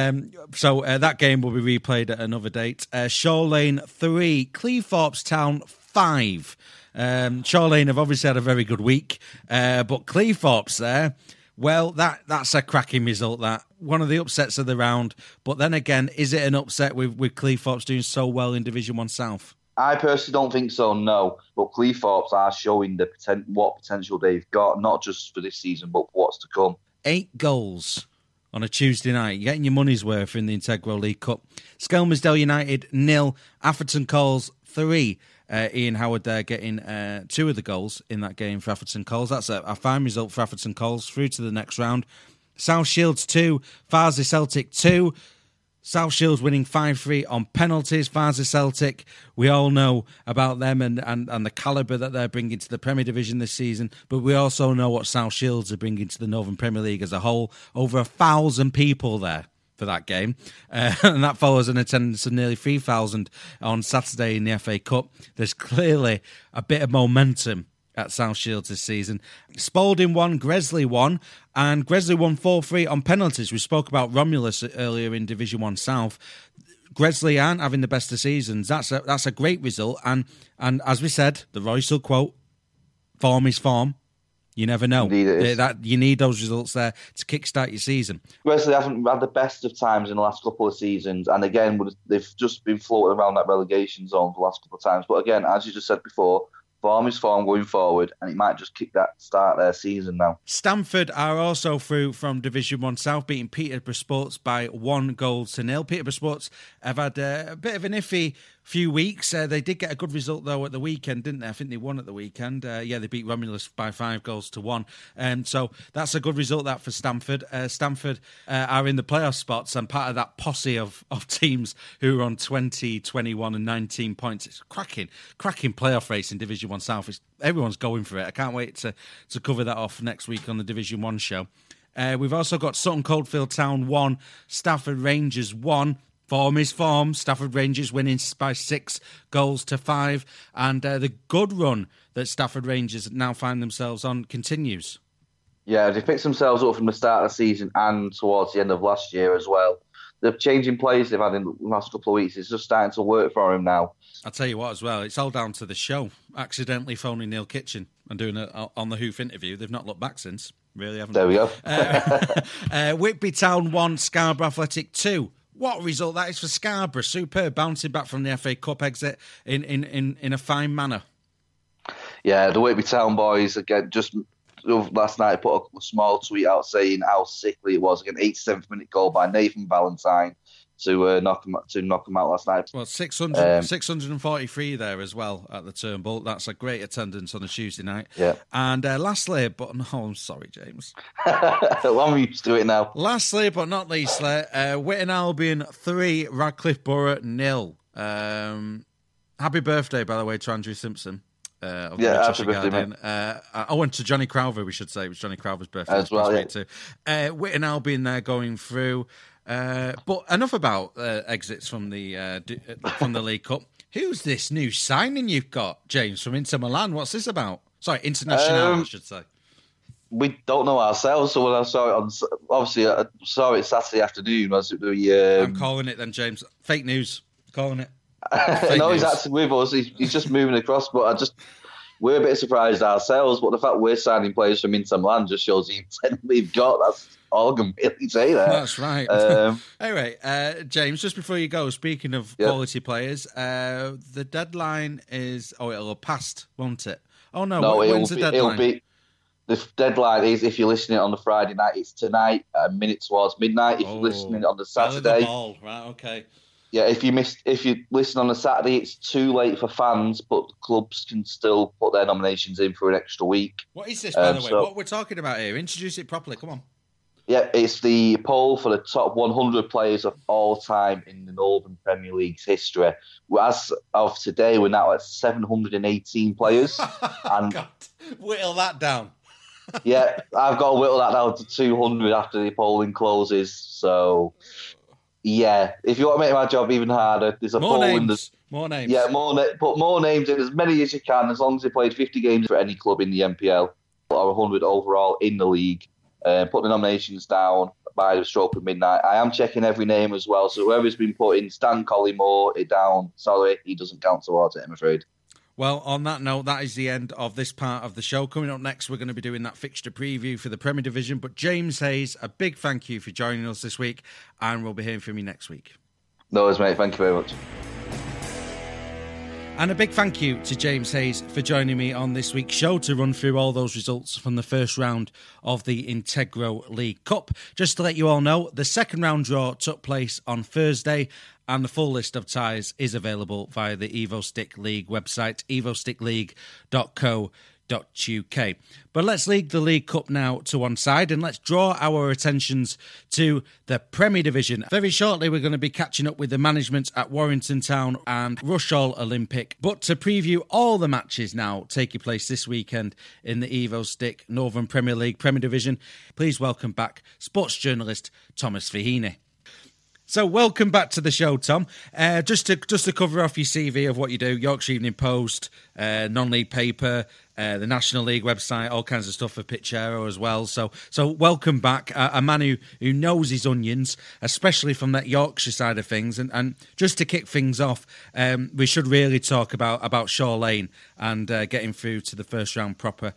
so that game will be replayed at another date. Shaw Lane 3, Cleethorpes Town 5. Shaw Lane have obviously had a very good week, but Cleethorpes there, well, that's a cracking result. That one of the upsets of the round. But then again, is it an upset with Cleethorpes doing so well in Division 1 South? I personally don't think so, no. But Cleethorpes are showing what potential they've got, not just for this season, but for what's to come. 8 goals on a Tuesday night. You're getting your money's worth in the Integro League Cup. Skelmersdale United 0, Atherton Coles 3. Ian Howard there getting 2 of the goals in that game for Atherton Coles. That's a fine result for Atherton Coles, through to the next round. South Shields 2, Farsley Celtic 2. South Shields winning 5-3 on penalties. Farsley Celtic, we all know about them and the calibre that they're bringing to the Premier Division this season, but we also know what South Shields are bringing to the Northern Premier League as a whole. Over 1,000 people there for that game, and that follows an attendance of nearly 3,000 on Saturday in the FA Cup. There's clearly a bit of momentum at South Shields this season. Spalding won, Gresley won, and Gresley won 4-3 on penalties. We spoke about Romulus earlier in Division 1 South. Gresley aren't having the best of seasons. That's a great result, and as we said, the Royal quote, form is form. You never know. You need those results there to kickstart your season. Gresley haven't had the best of times in the last couple of seasons, and again, they've just been floating around that relegation zone for the last couple of times. But again, as you just said before, form is form going forward, and it might just start their season now. Stamford are also through from Division 1 South, beating Peterborough Sports by 1-0. Peterborough Sports have had a bit of an iffy few weeks. They did get a good result, though, at the weekend, didn't they? I think they won at the weekend. They beat Romulus by 5-1. So that's a good result, that, for Stamford. Stamford are in the playoff spots and part of that posse of teams who are on 20, 21 and 19 points. It's cracking playoff race in Division 1 South. Everyone's going for it. I can't wait to cover that off next week on the Division 1 show. We've also got Sutton Coldfield Town 1, Stafford Rangers 1. Form is form. Stafford Rangers winning by 6-5. And the good run that Stafford Rangers now find themselves on continues. Yeah, they picked themselves up from the start of the season and towards the end of last year as well. The changing players they've had in the last couple of weeks is just starting to work for him now. I'll tell you what as well, it's all down to the show. Accidentally phoning Neil Kitchen and doing an On the Hoof interview. They've not looked back since. Really haven't. There we go. Whitby Town 1, Scarborough Athletic 2. What a result that is for Scarborough. Superb, bouncing back from the FA Cup exit in a fine manner. Yeah, the Whitby Town boys, again, just last night put a small tweet out saying how sickly it was. Again, 87th minute goal by Nathan Valentine to knock him out last night. Well, 643 there as well at the Turnbull. That's a great attendance on a Tuesday night. Yeah. And lastly, but no, I'm sorry, James. Well, I'm used to it now. Lastly, but not leastly, Witton Albion 3, Radcliffe Borough 0. Happy birthday, by the way, to Andrew Simpson. Happy birthday, mate. And to Johnny Crowther, we should say. It was Johnny Crowther's birthday as well, yeah. Too. Witton Albion there going through. But enough about exits from the League Cup. Who's this new signing you've got, James, from Inter Milan? What's this about? Sorry, International, I should say. We don't know ourselves, so when I saw it I saw it Saturday afternoon. Was it I'm calling it then, James. Fake news. Calling it. No, he's actually with us. He's just moving across, but we're a bit surprised ourselves. But the fact we're signing players from Inter Milan just shows the intent we've got. That's all I can really say there. That's right. Anyway, James, just before you go, speaking of quality players, the deadline is... it'll have passed, won't it? Oh, no, when's the deadline? The deadline is, if you're listening on the Friday night, it's tonight, a minute towards midnight. If you're listening on the Saturday... Right, okay. Yeah, if you listen on a Saturday, it's too late for fans, but the clubs can still put their nominations in for an extra week. What is this, by the way? What we're talking about here? Introduce it properly. Come on. Yeah, it's the poll for the top 100 players of all time in the Northern Premier League's history. As of today, we're now at 718 players. And God, whittle that down. Yeah, I've got to whittle that down to 200 after the polling closes. So, yeah, if you want to make my job even harder, there's a more poll names. More names. Yeah, put more names in, as many as you can, as long as they played 50 games for any club in the NPL or 100 overall in the league. Put the nominations down by the stroke of midnight. I am checking every name as well, so whoever's been put in, Stan Collymore, it down. Sorry, he doesn't count towards it, I'm afraid. Well, on that note, that is the end of this part of the show. Coming up next, we're going to be doing that fixture preview for the Premier Division. But James Hayes, a big thank you for joining us this week, and we'll be hearing from you next week. No worries, mate. Thank you very much. And a big thank you to James Hayes for joining me on this week's show to run through all those results from the first round of the Integro League Cup. Just to let you all know, the second round draw took place on Thursday, and the full list of ties is available via the Evo Stick League website, evostickleague.co.uk. But let's leave the League Cup now to one side and let's draw our attentions to the Premier Division. Very shortly, we're going to be catching up with the management at Warrington Town and Rushall Olympic. But to preview all the matches now taking place this weekend in the Evo Stick Northern Premier League Premier Division, please welcome back sports journalist Thomas Fahini. So welcome back to the show, Tom. Just to cover off your CV of what you do, Yorkshire Evening Post, non-league paper, the National League website, all kinds of stuff for Pitch Aero as well. So welcome back, a man who knows his onions, especially from that Yorkshire side of things. And just to kick things off, we should really talk about Shaw Lane and getting through to the first round proper.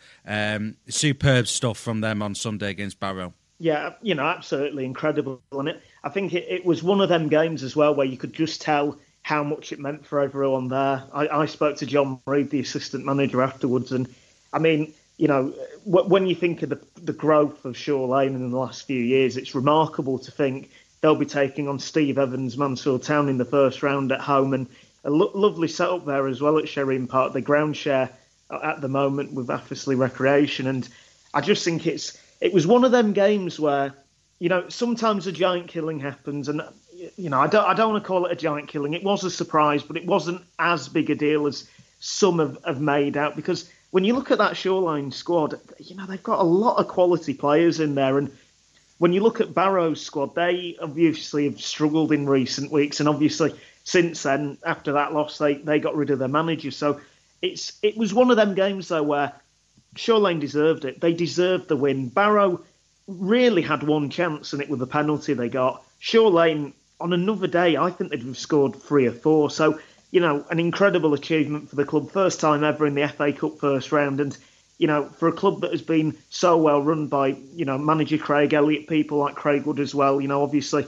Superb stuff from them on Sunday against Barrow. Yeah, absolutely incredible. And I think it was one of them games as well where you could just tell how much it meant for everyone there. I spoke to John Reid, the assistant manager, afterwards. And, I mean, when you think of the growth of Shaw Lane in the last few years, it's remarkable to think they'll be taking on Steve Evans' Mansfield Town in the first round at home. And a lovely setup there as well at Sheringham Park. The ground share at the moment with Affersley Recreation. And I just think it was one of them games where, sometimes a giant killing happens, and I don't want to call it a giant killing. It was a surprise, but it wasn't as big a deal as some have made out, because when you look at that Shoreline squad, they've got a lot of quality players in there, and when you look at Barrow's squad, they obviously have struggled in recent weeks, and obviously since then, after that loss, they got rid of their manager. So it was one of them games though where Shaw Lane deserved it. They deserved the win. Barrow really had one chance, and it was the penalty they got. Shaw Lane, on another day, I think they'd have scored 3 or 4. So, an incredible achievement for the club. First time ever in the FA Cup first round. And, for a club that has been so well run by, manager Craig Elliott, people like Craig Wood as well, obviously,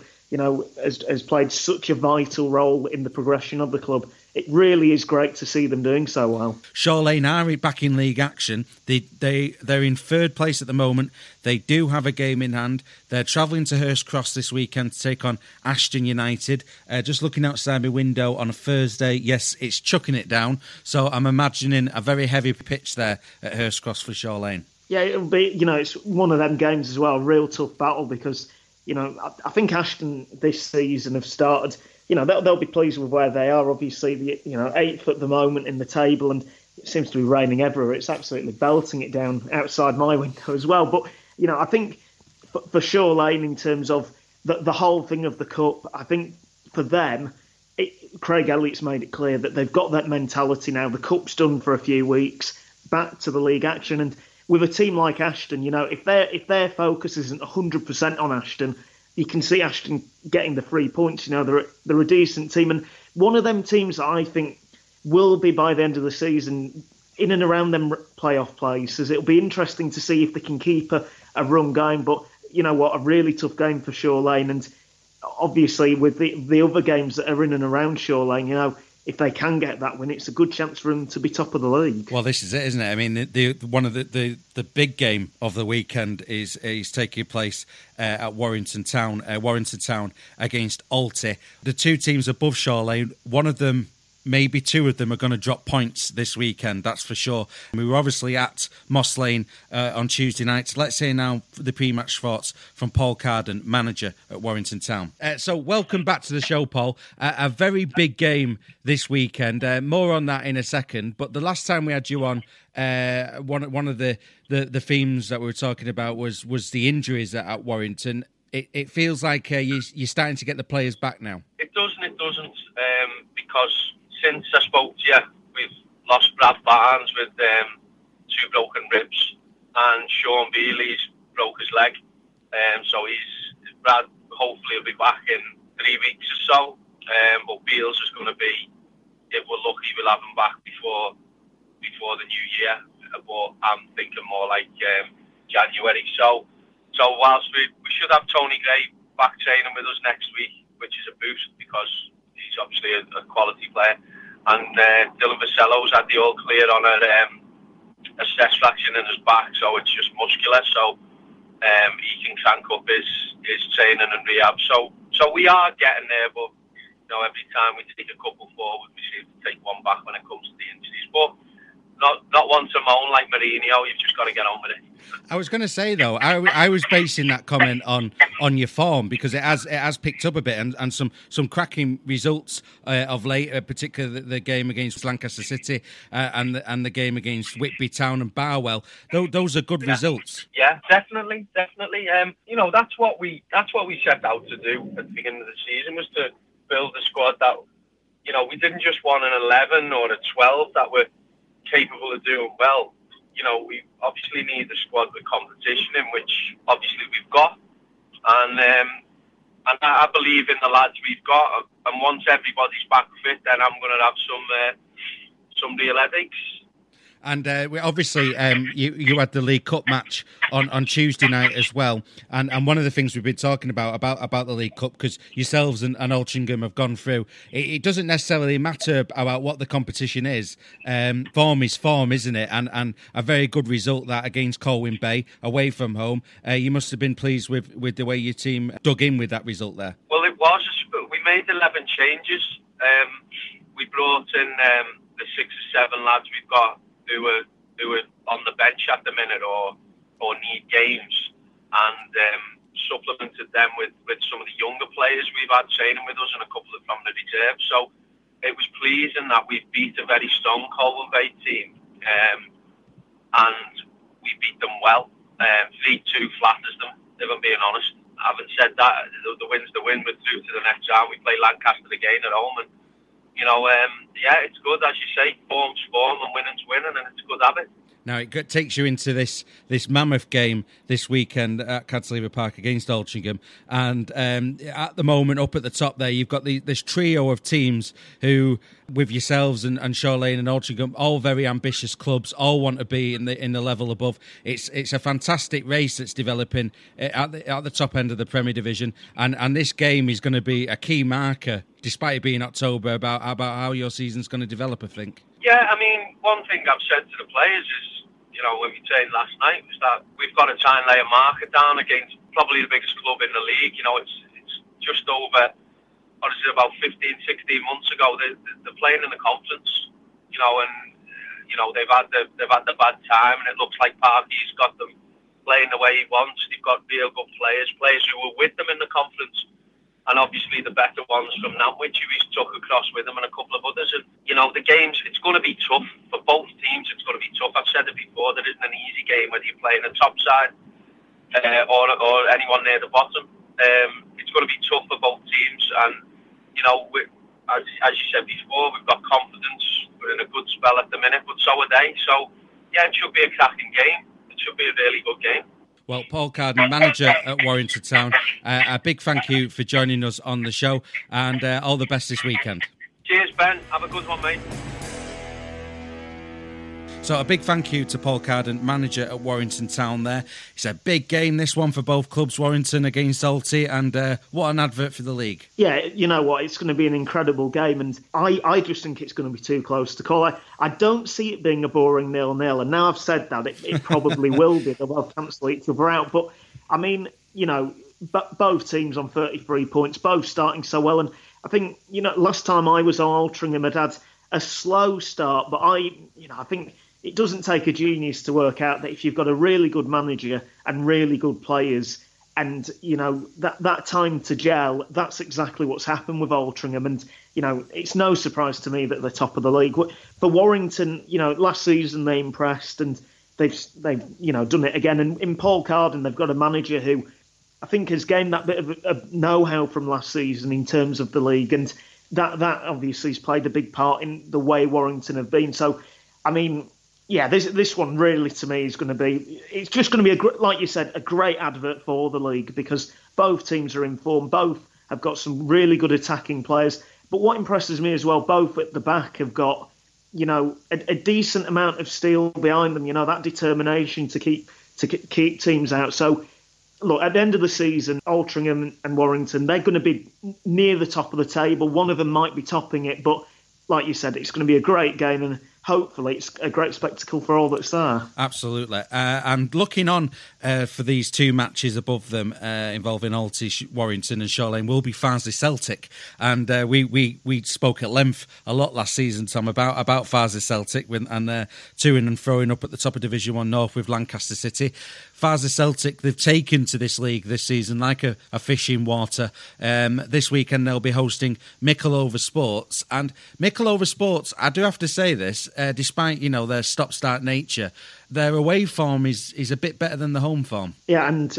has played such a vital role in the progression of the club. It really is great to see them doing so well. Shaw Lane are back in league action. They're in third place at the moment. They do have a game in hand. They're travelling to Hurst Cross this weekend to take on Ashton United. Just looking outside my window on a Thursday, yes, it's chucking it down. So I'm imagining a very heavy pitch there at Hurst Cross for Shaw Lane. Yeah, it'll be, it's one of them games as well, a real tough battle because, I think Ashton this season have started... they'll be pleased with where they are. Obviously, 8th at the moment in the table, and it seems to be raining everywhere. It's absolutely belting it down outside my window as well. But, I think for Shaw Lane, in terms of the whole thing of the Cup, I think for them, Craig Elliott's made it clear that they've got that mentality now. The Cup's done for a few weeks, back to the league action. And with a team like Ashton, if their focus isn't 100% on Ashton, you can see Ashton getting the 3 points. They're a decent team. And one of them teams that I think will be, by the end of the season, in and around them playoff places. It'll be interesting to see if they can keep a run going. But, a really tough game for Shaw Lane. And obviously, with the other games that are in and around Shaw Lane, if they can get that win, it's a good chance for them to be top of the league. Well, this is it, isn't it? I mean, one of the big game of the weekend is taking place at Warrington Town. Warrington Town against Alty. The two teams above Shaw Lane, one of them maybe two of them are going to drop points this weekend, that's for sure. We were obviously at Moss Lane on Tuesday night. Let's hear now the pre-match thoughts from Paul Carden, manager at Warrington Town. So welcome back to the show, Paul. A very big game this weekend. More on that in a second. But the last time we had you on, one of the themes that we were talking about was the injuries at Warrington. It feels like you're starting to get the players back now. It does and it doesn't, because since I spoke to you, we've lost Brad Barnes with 2 broken ribs, and Sean Bealey's broke his leg. So Brad hopefully will be back in 3 weeks or so. But Beals is going to be, if we're lucky, we'll have him back before the new year. But I'm thinking more like January. So whilst we should have Tony Gray back training with us next week, which is a boost because he's obviously a quality player. And Dylan Vasello's had the all clear on a stress fraction in his back, so it's just muscular. So he can crank up his training and rehab. So we are getting there, but every time we take a couple forward, we seem to take one back when it comes to the injuries. But not one to moan like Mourinho. You've just got to get on with it. I was going to say though, I was basing that comment on your form, because it has picked up a bit and some cracking results of late, particularly the game against Lancaster City and the game against Whitby Town and Barwell. Those are good results. Yeah, definitely. That's what we set out to do at the beginning of the season, was to build a squad that we didn't just want an 11 or a 12 that were capable of doing well. We obviously need a squad with competition in, which obviously we've got, and I believe in the lads we've got. And once everybody's back fit, then I'm going to have some real headaches. And obviously, you had the League Cup match on Tuesday night as well. And one of the things we've been talking about the League Cup, because yourselves and Altrincham have gone through, it doesn't necessarily matter about what the competition is. Form is form, isn't it? And a very good result that against Colwyn Bay, away from home. You must have been pleased with the way your team dug in with that result there. Well, it was. We made 11 changes. We brought in the 6 or 7 lads we've got who are on the bench at the minute or need games, and supplemented them with some of the younger players we've had training with us and a couple from the reserve. So it was pleasing that we beat a very strong Colwyn Bay team, and we beat them well. 3-2 flatters them, if I'm being honest. Having said that, the win's the win. We're through to the next round. We play Lancaster again at home, and it's good, as you say. Form's form and winning's winning, and it's a good habit. Now, it takes you into this mammoth game this weekend at Cadsleva Park against Altrincham. And at the moment, up at the top there, you've got this trio of teams who, with yourselves and Shaw Lane and Altrincham, all very ambitious clubs, all want to be in the level above. It's a fantastic race that's developing at the top end of the Premier Division. And this game is going to be a key marker, despite it being October, about how your season's going to develop, I think. Yeah, I mean, one thing I've said to the players is, when we trained last night, was that we've got to try and lay a marker down against probably the biggest club in the league. It's just over, about 15, 16 months ago, they're playing in the conference, and, they've had the bad time, and it looks like Parky's got them playing the way he wants. They've got real good players who were with them in the conference, and obviously the better ones from Nantwich, who he's took across with him, and a couple of others. And, the games, it's going to be tough for both teams. It's going to be tough. I've said it before, there isn't an easy game whether you're playing the top side or anyone near the bottom. It's going to be tough for both teams. And, as you said before, we've got confidence. We're in a good spell at the minute, but so are they. So, yeah, it should be a cracking game. It should be a really good game. Well, Paul Carden, manager at Warrington Town, a big thank you for joining us on the show, and all the best this weekend. Cheers, Ben. Have a good one, mate. So a big thank you to Paul Carden, manager at Warrington Town there. It's a big game, this one, for both clubs, Warrington against Alty, and what an advert for the league. Yeah, you know what, it's going to be an incredible game, and I just think it's going to be too close to call. I don't see it being a boring 0-0, and now I've said that, it probably will be. They'll both cancel each other out. But, I mean, both teams on 33 points, both starting so well, and I think, last time I was on, Altrincham had a slow start, but I think it doesn't take a genius to work out that if you've got a really good manager and really good players, and that time to gel, that's exactly what's happened with Altrincham. And it's no surprise to me that they're top of the league. For Warrington, last season they impressed, and they've done it again. And in Paul Carden, they've got a manager who I think has gained that bit of know-how from last season in terms of the league, and that obviously has played a big part in the way Warrington have been. So, I mean, yeah, this one really to me is going to be, it's just going to be, like you said, a great advert for the league, because both teams are in form, both have got some really good attacking players. But what impresses me as well, both at the back have got, a decent amount of steel behind them, that determination to keep teams out. So, look, at the end of the season, Altrincham and Warrington, they're going to be near the top of the table. One of them might be topping it, but like you said, it's going to be a great game, and hopefully it's a great spectacle for all that's there. Absolutely. And looking on for these two matches above them involving Alty, Warrington and Shaw Lane will be Farsley Celtic. And we spoke at length a lot last season, Tom, about Farsley Celtic and toing and throwing up at the top of Division 1 North with Lancaster City. Farsley Celtic, they've taken to this league this season like a fish in water. This weekend they'll be hosting Mickleover Sports. And Mickleover Sports, I do have to say this, despite their stop-start nature, their away form is a bit better than the home form. Yeah, and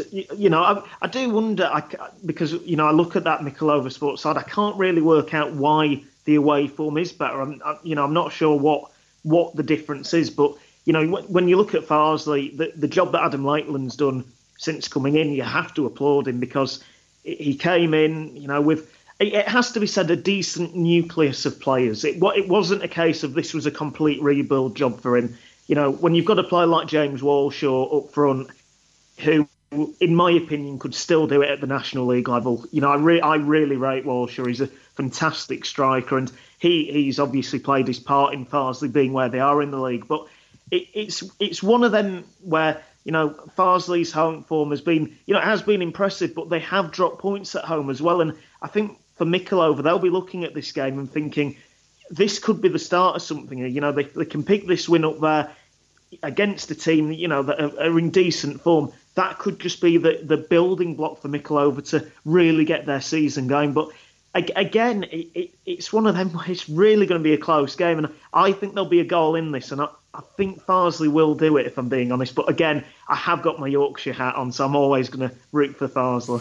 I do wonder, because I look at that Mickleover Sports side, I can't really work out why the away form is better. I'm not sure what the difference is, but when you look at Farsley, the job that Adam Lakeland's done since coming in, you have to applaud him, because he came in, with, it has to be said, a decent nucleus of players. It wasn't a case of this was a complete rebuild job for him. When you've got a player like James Walshaw up front, who, in my opinion, could still do it at the National League level. I really rate Walshaw. He's a fantastic striker, and he's obviously played his part in Farsley being where they are in the league. But it's one of them where Farsley's home form has been it has been impressive, but they have dropped points at home as well. And I think for Mickleover, they'll be looking at this game and thinking this could be the start of something. They can pick this win up there against a team that are in decent form. That could just be the building block for Mickleover to really get their season going. But again, it's one of them where it's really going to be a close game, and I think there'll be a goal in this, and I think Farsley will do it, if I'm being honest. But again, I have got my Yorkshire hat on, so I'm always going to root for Farsley.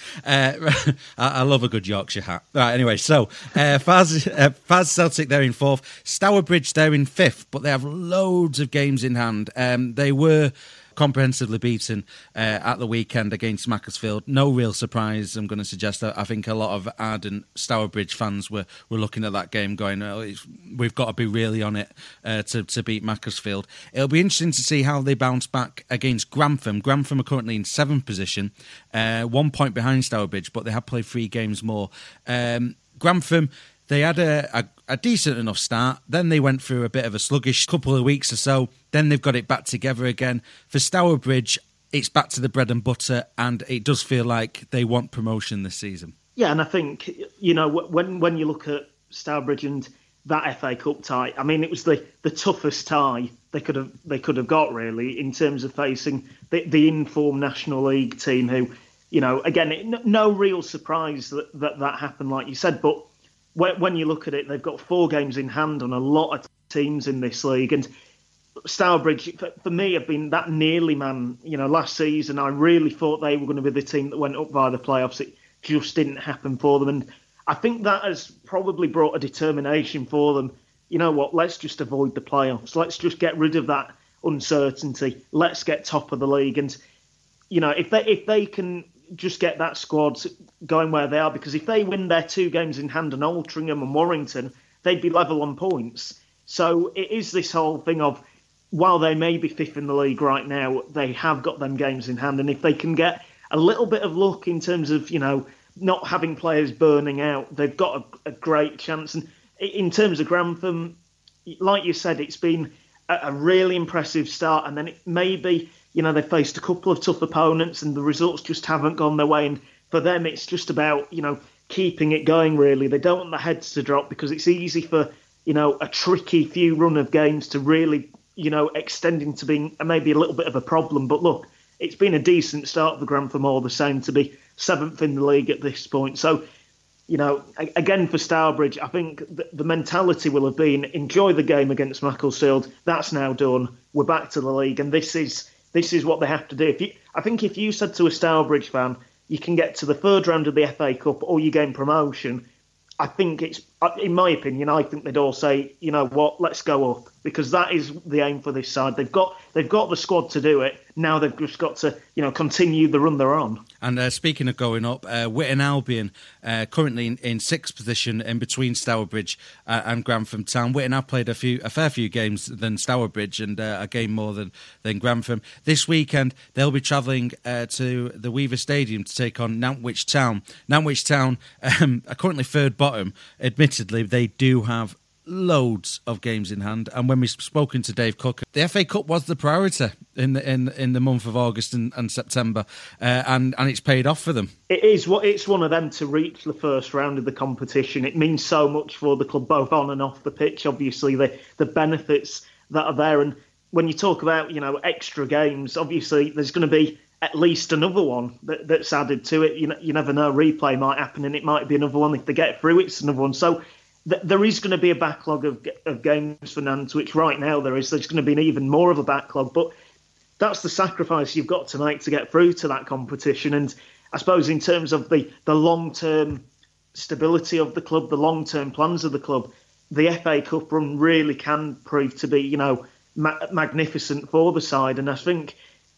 I love a good Yorkshire hat. Right, anyway, so Farsley Celtic, they're in 4th. Stourbridge, they're in 5th, but they have loads of games in hand. They were comprehensively beaten at the weekend against Macclesfield. No real surprise, I'm going to suggest. I think a lot of ardent Stourbridge fans were looking at that game going, we've got to be really on it to beat Macclesfield. It'll be interesting to see how they bounce back against Grantham. Grantham are currently in 7th position, 1 point behind Stourbridge, but they have played 3 games more. Grantham, they had a decent enough start, then they went through a bit of a sluggish couple of weeks or so, then they've got it back together again. For Stourbridge, it's back to the bread and butter, and it does feel like they want promotion this season. Yeah, and I think, when you look at Stourbridge and that FA Cup tie, I mean, it was the toughest tie they could have got, really, in terms of facing the in-form National League team who, again, no real surprise that happened, like you said, but when you look at it, they've got 4 games in hand on a lot of teams in this league. And Stourbridge, for me, have been that nearly man. Last season, I really thought they were going to be the team that went up via the playoffs. It just didn't happen for them. And I think that has probably brought a determination for them. You know what, let's just avoid the playoffs. Let's just get rid of that uncertainty. Let's get top of the league. And, if they can just get that squad going where they are, because if they win their 2 games in hand on Altrincham and Warrington, they'd be level on points. So it is this whole thing of, while they may be 5th in the league right now, they have got them games in hand, and if they can get a little bit of luck in terms of not having players burning out, they've got a great chance. And in terms of Grantham, like you said, it's been a really impressive start, and then it maybe they faced a couple of tough opponents and the results just haven't gone their way. And for them, it's just about, keeping it going, really. They don't want the heads to drop, because it's easy for a tricky few run of games to really, extending to being maybe a little bit of a problem. But look, it's been a decent start for Grantham all the same to be 7th in the league at this point. So, again for Stourbridge, I think the mentality will have been enjoy the game against Macclesfield. That's now done. We're back to the league, and this is what they have to do. I think if you said to a Stourbridge fan, you can get to the third round of the FA Cup or you gain promotion, I think in my opinion, I think they'd all say, you know what, let's go up, because that is the aim for this side. They've got the squad to do it. Now they've just got to, continue the run they're on. And speaking of going up, Witton Albion currently in sixth position in between Stourbridge and Grantham Town. Witton have played a fair few games than Stourbridge and a game more than Grantham. This weekend they'll be travelling to the Weaver Stadium to take on Nantwich Town. Nantwich Town are currently third bottom. Admittedly, they do have loads of games in hand, and when we've spoken to Dave Cook, the FA Cup was the priority in the month of August and September, and it's paid off for them. It's one of them to reach the first round of the competition. It means so much for the club, both on and off the pitch. Obviously, the benefits that are there, and when you talk about extra games, obviously there's going to be at least another one that's added to it. You never know, replay might happen, and it might be another one if they get through. It's another one. So there is going to be a backlog of games for Nantwich. Right now there's going to be even more of a backlog, but that's the sacrifice you've got to make to get through to that competition. And I suppose in terms of the long-term stability of the club, the long-term plans of the club, the FA Cup run really can prove to be, magnificent for the side. And I think,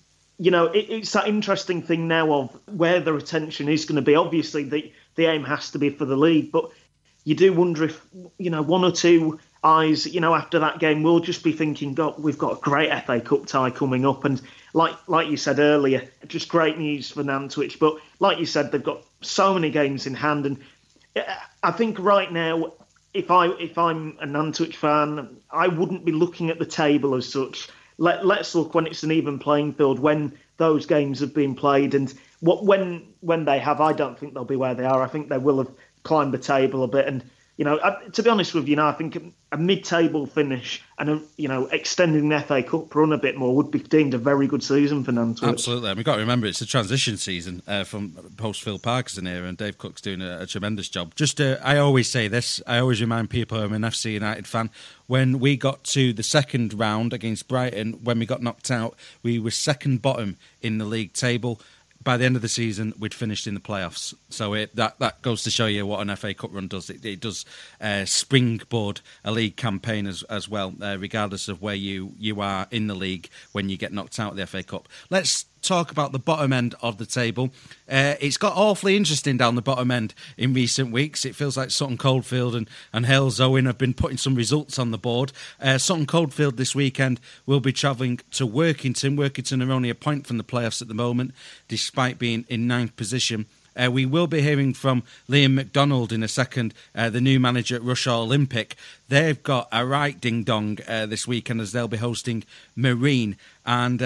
it's that interesting thing now of where the retention is going to be. Obviously, the aim has to be for the league, but you do wonder if, one or two eyes, after that game will just be thinking, God, we've got a great FA Cup tie coming up. And like you said earlier, just great news for Nantwich. But like you said, they've got so many games in hand. And I think right now, if I'm a Nantwich fan, I wouldn't be looking at the table as such. Let's look when it's an even playing field, when those games have been played. And when they have, I don't think they'll be where they are. I think they will have climbed the table a bit, and to be honest with you, I think a mid-table finish and extending the FA Cup run a bit more would be deemed a very good season for Nantwich. Absolutely, and we've got to remember it's a transition season from post-Phil Parkinson era, and Dave Cook's doing a tremendous job. I always say this, I always remind people I'm an FC United fan. When we got to the second round against Brighton, when we got knocked out, we were second bottom in the league table. By the end of the season, we'd finished in the playoffs. So that goes to show you what an FA Cup run does. It does springboard a league campaign as well, regardless of where you are in the league when you get knocked out of the FA Cup. Let's talk about the bottom end of the table. It's got awfully interesting down the bottom end in recent weeks. It feels like Sutton Coldfield and Hales Owen have been putting some results on the board. Sutton Coldfield this weekend will be travelling to Workington. Workington are only a point from the playoffs at the moment, despite being in 9th position. We will be hearing from Liam McDonald in a second, the new manager at Rushall Olympic. They've got a right ding-dong this weekend as they'll be hosting Marine. And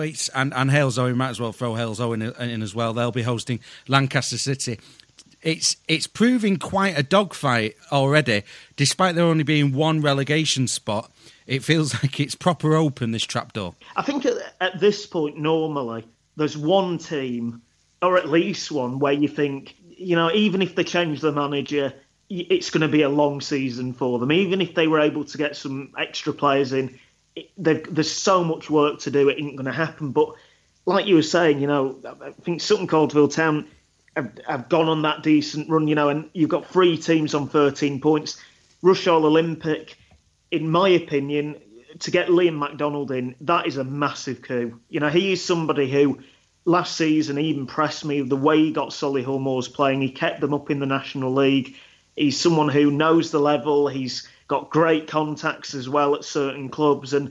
Hales Owen, might as well throw Hales Owen in as well. They'll be hosting Lancaster City. It's proving quite a dogfight already, despite there only being one relegation spot. It feels like it's proper open, this trapdoor. I think at this point, normally, there's one team, or at least one, where you think, even if they change the manager, it's going to be a long season for them. Even if they were able to get some extra players in, there's so much work to do, it ain't going to happen. But like you were saying, I think Sutton Coldfield Town have gone on that decent run, and you've got 3 teams on 13 points. Rushall Olympic, in my opinion, to get Liam McDonald in, that is a massive coup. He is somebody who, last season, he impressed me with the way he got Solihull Moors playing. He kept them up in the National League. He's someone who knows the level. He's got great contacts as well at certain clubs. And,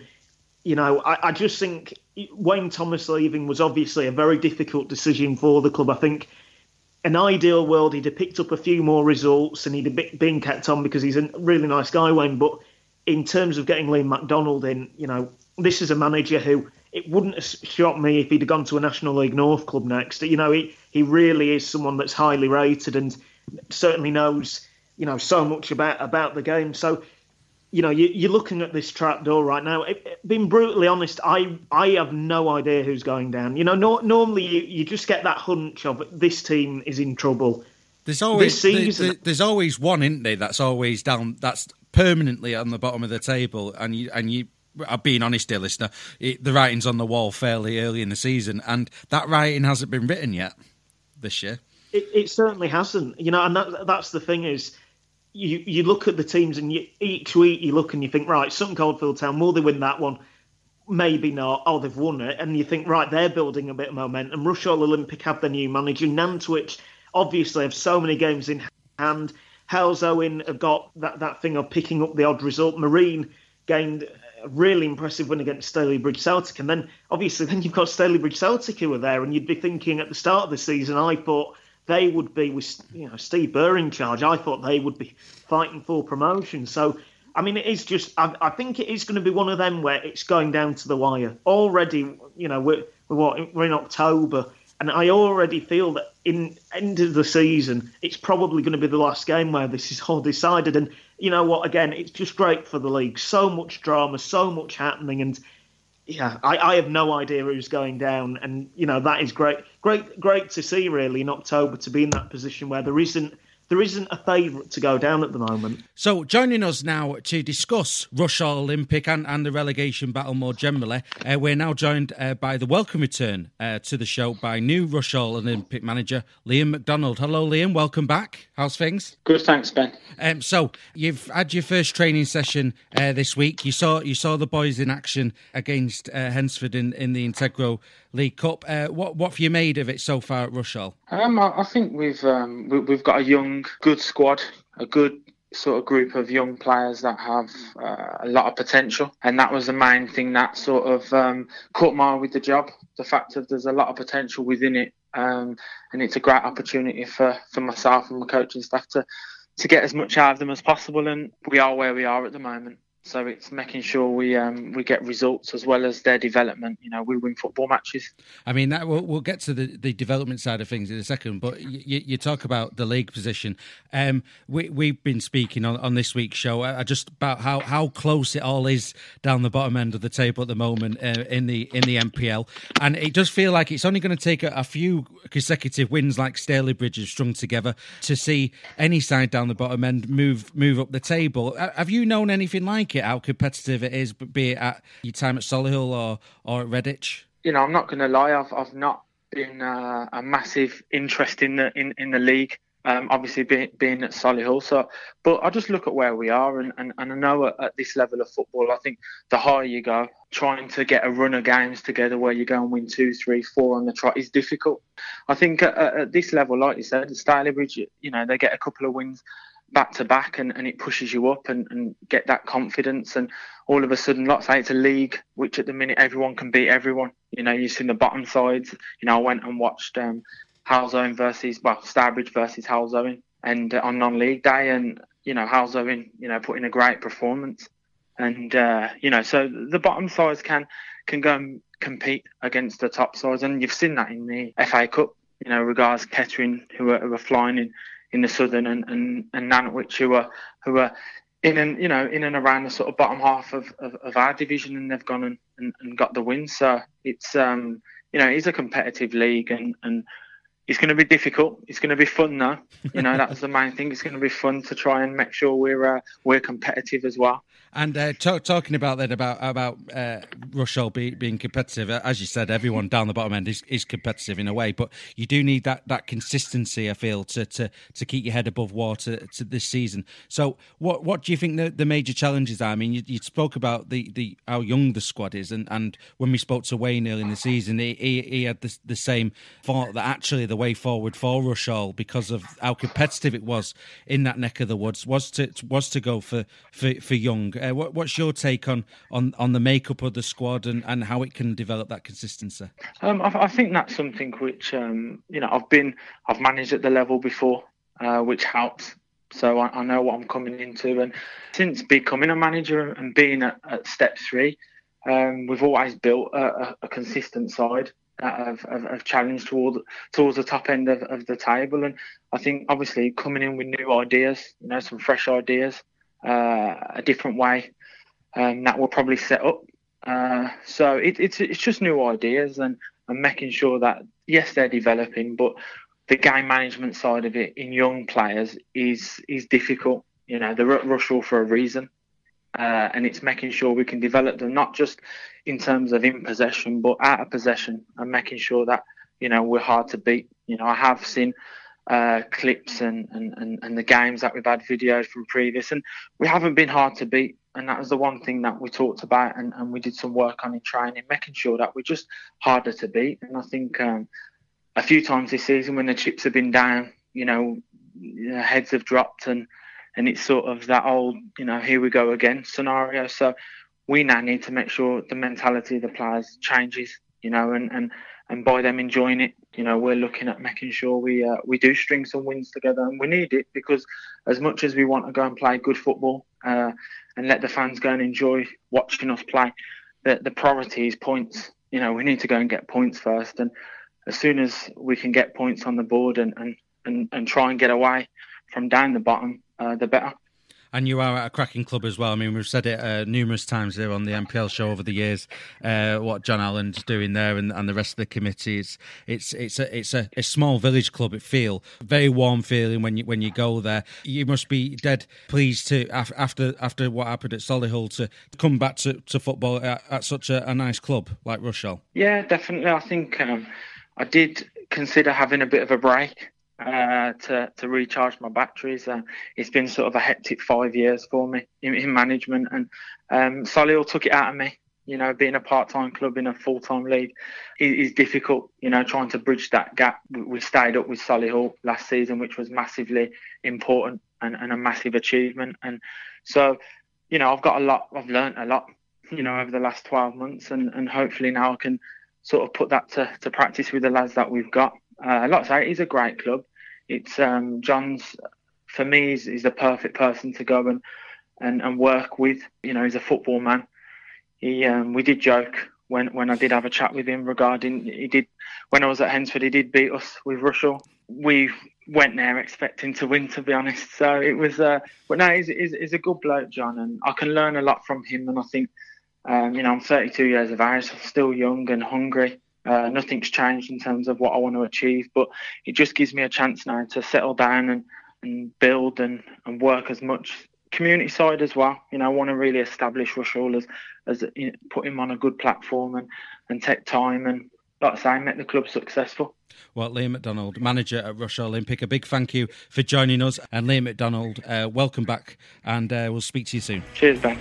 I just think Wayne Thomas leaving was obviously a very difficult decision for the club. I think an ideal world, he'd have picked up a few more results and he'd have been kept on because he's a really nice guy, Wayne. But in terms of getting Liam McDonald in, this is a manager who, it wouldn't have shocked me if he'd have gone to a National League North club next. He really is someone that's highly rated and certainly knows, so much about the game. So you're looking at this trapdoor right now. Being brutally honest, I have no idea who's going down. Normally you just get that hunch of this team is in trouble. There's always there's always one, isn't there? That's always down. That's permanently on the bottom of the table, and you. I'm being honest, dear listener. The writing's on the wall fairly early in the season, and that writing hasn't been written yet this year. It certainly hasn't. And that's the thing is. You look at the teams and each week you look and you think, right, Sutton Coldfield Town, will they win that one? Maybe not. Oh, they've won it. And you think, right, they're building a bit of momentum. Rushall Olympic have their new manager. Nantwich obviously have so many games in hand. Halesowen have got that thing of picking up the odd result. Marine gained a really impressive win against Stalybridge Celtic. And then, obviously, you've got Stalybridge Celtic who are there. And you'd be thinking at the start of the season, I thought they would be, with Steve Burr in charge, I thought they would be fighting for promotion. So, I mean, it is just, I think it is going to be one of them where it's going down to the wire. Already, we're in October, and I already feel that in end of the season, it's probably going to be the last game where this is all decided. And you know what, again, it's just great for the league. So much drama, so much happening, and yeah, I have no idea who's going down, and that is great to see really in October to be in that position where there isn't a favourite to go down at the moment. So joining us now to discuss Rushall Olympic and the relegation battle more generally, we're now joined by the welcome return to the show by new Rushall Olympic manager Liam McDonald. Hello Liam, welcome back. How's things? Good, thanks Ben. So you've had your first training session this week. You saw the boys in action against Hensford in the Integro League Cup. What have you made of it so far at Rushall? I think we've got a young, good squad, a good sort of group of young players that have a lot of potential, and that was the main thing that sort of caught my eye with the job. The fact that there's a lot of potential within it, and it's a great opportunity for myself and my coaching staff to get as much out of them as possible, and we are where we are at the moment. So it's making sure we get results as well as their development. We win football matches. I mean, that we'll get to the development side of things in a second. But you talk about the league position. We've been speaking on this week's show just about how close it all is down the bottom end of the table at the moment in the NPL, and it does feel like it's only going to take a few consecutive wins like Stalybridge have strung together to see any side down the bottom end move up the table. Have you known anything like how competitive it is, be it at your time at Solihull or at Redditch? I'm not going to lie. I've not been a massive interest in the league. Obviously, being at Solihull, but I just look at where we are, and I know at this level of football, I think the higher you go, trying to get a run of games together where you go and win 2, 3, 4 on the trot is difficult. I think at this level, like you said, at Stalybridge, they get a couple of wins back to back, and it pushes you up and get that confidence, and all of a sudden, let's say it's a league which at the minute everyone can beat everyone. You've seen the bottom sides. I went and watched Halesowen Starbridge versus Halesowen, and on non-league day, and Halesowen put in a great performance, and so the bottom sides can go and compete against the top sides, and you've seen that in the FA Cup. Regards Kettering, who are flying in the Southern, and Nantwich, who are in and around the sort of bottom half of our division, and they've gone and got the win. So it's it's a competitive league, and it's going to be difficult. It's going to be fun though. That's the main thing. It's going to be fun to try and make sure we're competitive as well. And talking about that, about Rushall being competitive, as you said, everyone down the bottom end is competitive in a way, but you do need that consistency, I feel, to keep your head above water to this season. So what do you think the major challenges are? I mean, you spoke about the how young the squad is, and when we spoke to Wayne early in the season, he had the same thought that actually the way forward for Rushall, because of how competitive it was in that neck of the woods, was to go for young. What's your take on the makeup of the squad and how it can develop that consistency? I think that's something which I've managed at the level before, which helps. So I know what I'm coming into, and since becoming a manager and being at step 3, we've always built a consistent side that have challenged towards the top end of the table, and I think obviously coming in with new ideas, some fresh ideas. a different way that we'll probably set up. So it's just new ideas and making sure that, yes, they're developing, but the game management side of it in young players is difficult. You know, they're at Rushall for a reason. And it's making sure we can develop them, not just in terms of in possession, but out of possession, and making sure that, you know, we're hard to beat. You know, I have seen clips and the games that we've had videos from previous, and we haven't been hard to beat. And that was the one thing that we talked about and we did some work on in training, making sure that we're just harder to beat. And I think a few times this season when the chips have been down, you know, heads have dropped and it's sort of that old, you know, here we go again scenario. So we now need to make sure the mentality of the players changes, you know, and by them enjoying it, you know, we're looking at making sure we do string some wins together, and we need it, because as much as we want to go and play good football and let the fans go and enjoy watching us play, the priority is points. You know, we need to go and get points first, and as soon as we can get points on the board and try and get away from down the bottom, the better. And you are at a cracking club as well. I mean, we've said it numerous times here on the NPL show over the years, what John Allen's doing there and the rest of the committee. It's a small village club, it feels. Very warm feeling when you go there. You must be dead pleased to, after what happened at Solihull, to come back to football at such a nice club like Rushall. Yeah, definitely. I think I did consider having a bit of a break to recharge my batteries. It's been sort of a hectic 5 years for me in management, and Solihull took it out of me. You know, being a part-time club in a full-time league is difficult, you know, trying to bridge that gap. We stayed up with Solihull last season, which was massively important and a massive achievement. And so, you know, I've learned a lot, you know, over the last 12 months, and hopefully now I can sort of put that to practice with the lads that we've got. Like I say, it's a great club. It's John's, for me, is the perfect person to go and work with. You know, he's a football man. We did joke when I did have a chat with him regarding, when I was at Hensford, he did beat us with Rushall. We went there expecting to win, to be honest. So it was, but no, he's a good bloke, John, and I can learn a lot from him. And I think, you know, I'm 32 years of age, still young and hungry. Nothing's changed in terms of what I want to achieve, but it just gives me a chance now to settle down and build and work as much community side as well. You know, I want to really establish Rushall as you know, put him on a good platform and take time and, like I say, make the club successful. Well, Liam McDonald, manager at Rushall Olympic, a big thank you for joining us. And Liam McDonald, welcome back, and we'll speak to you soon. Cheers, Ben.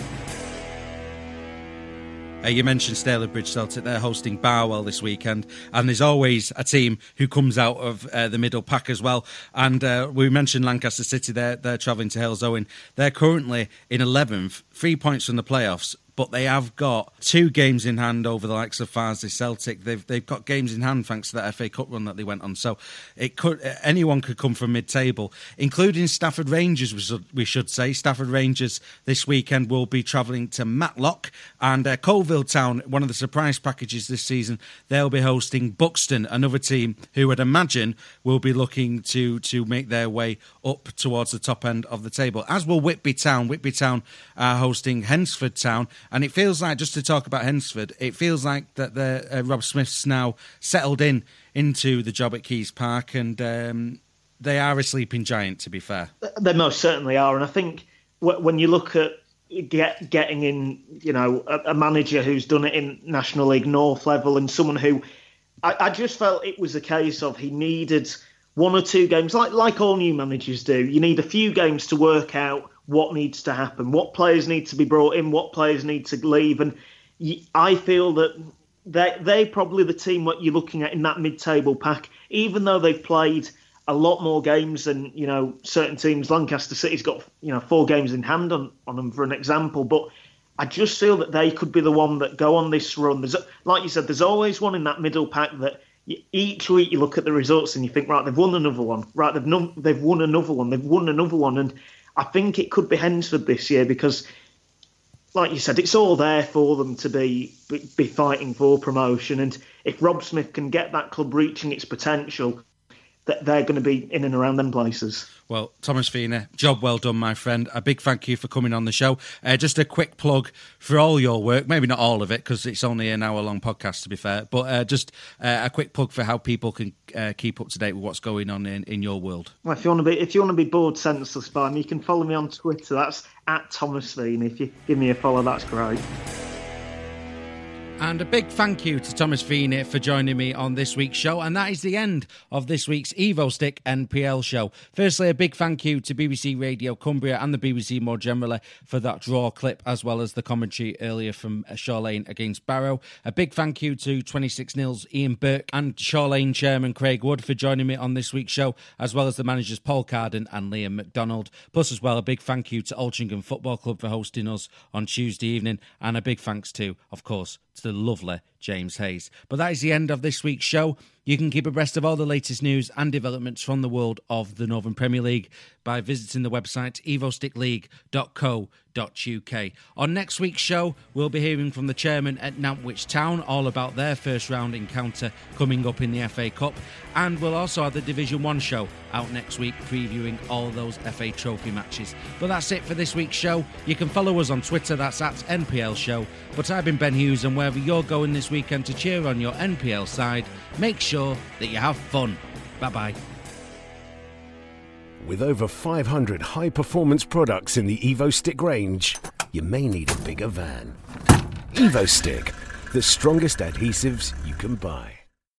You mentioned Stalybridge Celtic, they're hosting Barwell this weekend, and there's always a team who comes out of the middle pack as well. And we mentioned Lancaster City, they're travelling to Hales Owen. They're currently in 11th, 3 points from the playoffs, but they have got 2 games in hand over the likes of Farsley Celtic. They've got games in hand thanks to that FA Cup run that they went on. So anyone could come from mid-table, including Stafford Rangers, we should say. Stafford Rangers this weekend will be travelling to Matlock, and Colville Town, one of the surprise packages this season, they'll be hosting Buxton, another team who I'd imagine will be looking to make their way up towards the top end of the table, as will Whitby Town. Whitby Town are hosting Hensford Town. And it feels like, just to talk about Hensford, it feels like that Rob Smith's now settled into the job at Keys Park, and they are a sleeping giant, to be fair. They most certainly are. And I think when you look at getting in, you know, a manager who's done it in National League North level, and someone who I just felt it was a case of he needed 1 or 2 games, like all new managers do. You need a few games to work out what needs to happen, what players need to be brought in, what players need to leave. And I feel that they're probably the team what you're looking at in that mid-table pack, even though they've played a lot more games than, you know, certain teams. Lancaster City's got, you know, 4 games in hand on them, for an example. But I just feel that they could be the one that go on this run. There's, like you said, there's always one in that middle pack that each week you look at the results and you think, right, they've won another one. Right, they've won another one. They've won another one. And I think it could be Hensford this year because, like you said, it's all there for them to be fighting for promotion. And if Rob Smith can get that club reaching its potential, they're going to be in and around them places. Well, Thomas Feeney, job well done, my friend. A big thank you for coming on the show. Just a quick plug for all your work, maybe not all of it, because it's only an hour-long podcast, to be fair, but just a quick plug for how people can keep up to date with what's going on in your world. Well, if you want to be bored senseless by me, you can follow me on Twitter. That's @ThomasFeeney. If you give me a follow, that's great. And a big thank you to Thomas Feeney for joining me on this week's show. And that is the end of this week's Evo Stick NPL show. Firstly, a big thank you to BBC Radio Cumbria and the BBC more generally for that raw clip, as well as the commentary earlier from Shaw Lane against Barrow. A big thank you to 26-0's Ian Burke and Shaw Lane chairman Craig Wood for joining me on this week's show, as well as the managers Paul Carden and Liam McDonald. Plus, as well, a big thank you to Altrincham Football Club for hosting us on Tuesday evening. And a big thanks to, of course, to the lovely James Hayes. But that is the end of this week's show. You can keep abreast of all the latest news and developments from the world of the Northern Premier League by visiting the website evostickleague.co.uk. On next week's show, we'll be hearing from the chairman at Nantwich Town all about their first round encounter coming up in the FA Cup, and we'll also have the Division 1 show out next week previewing all those FA Trophy matches. But that's it for this week's show. You can follow us on Twitter, that's @NPL Show. But I've been Ben Hughes, and wherever you're going this weekend to cheer on your NPL side, make sure that you have fun. Bye-bye. With over 500 high-performance products in the Evo Stick range, you may need a bigger van. Evo Stick, the strongest adhesives you can buy.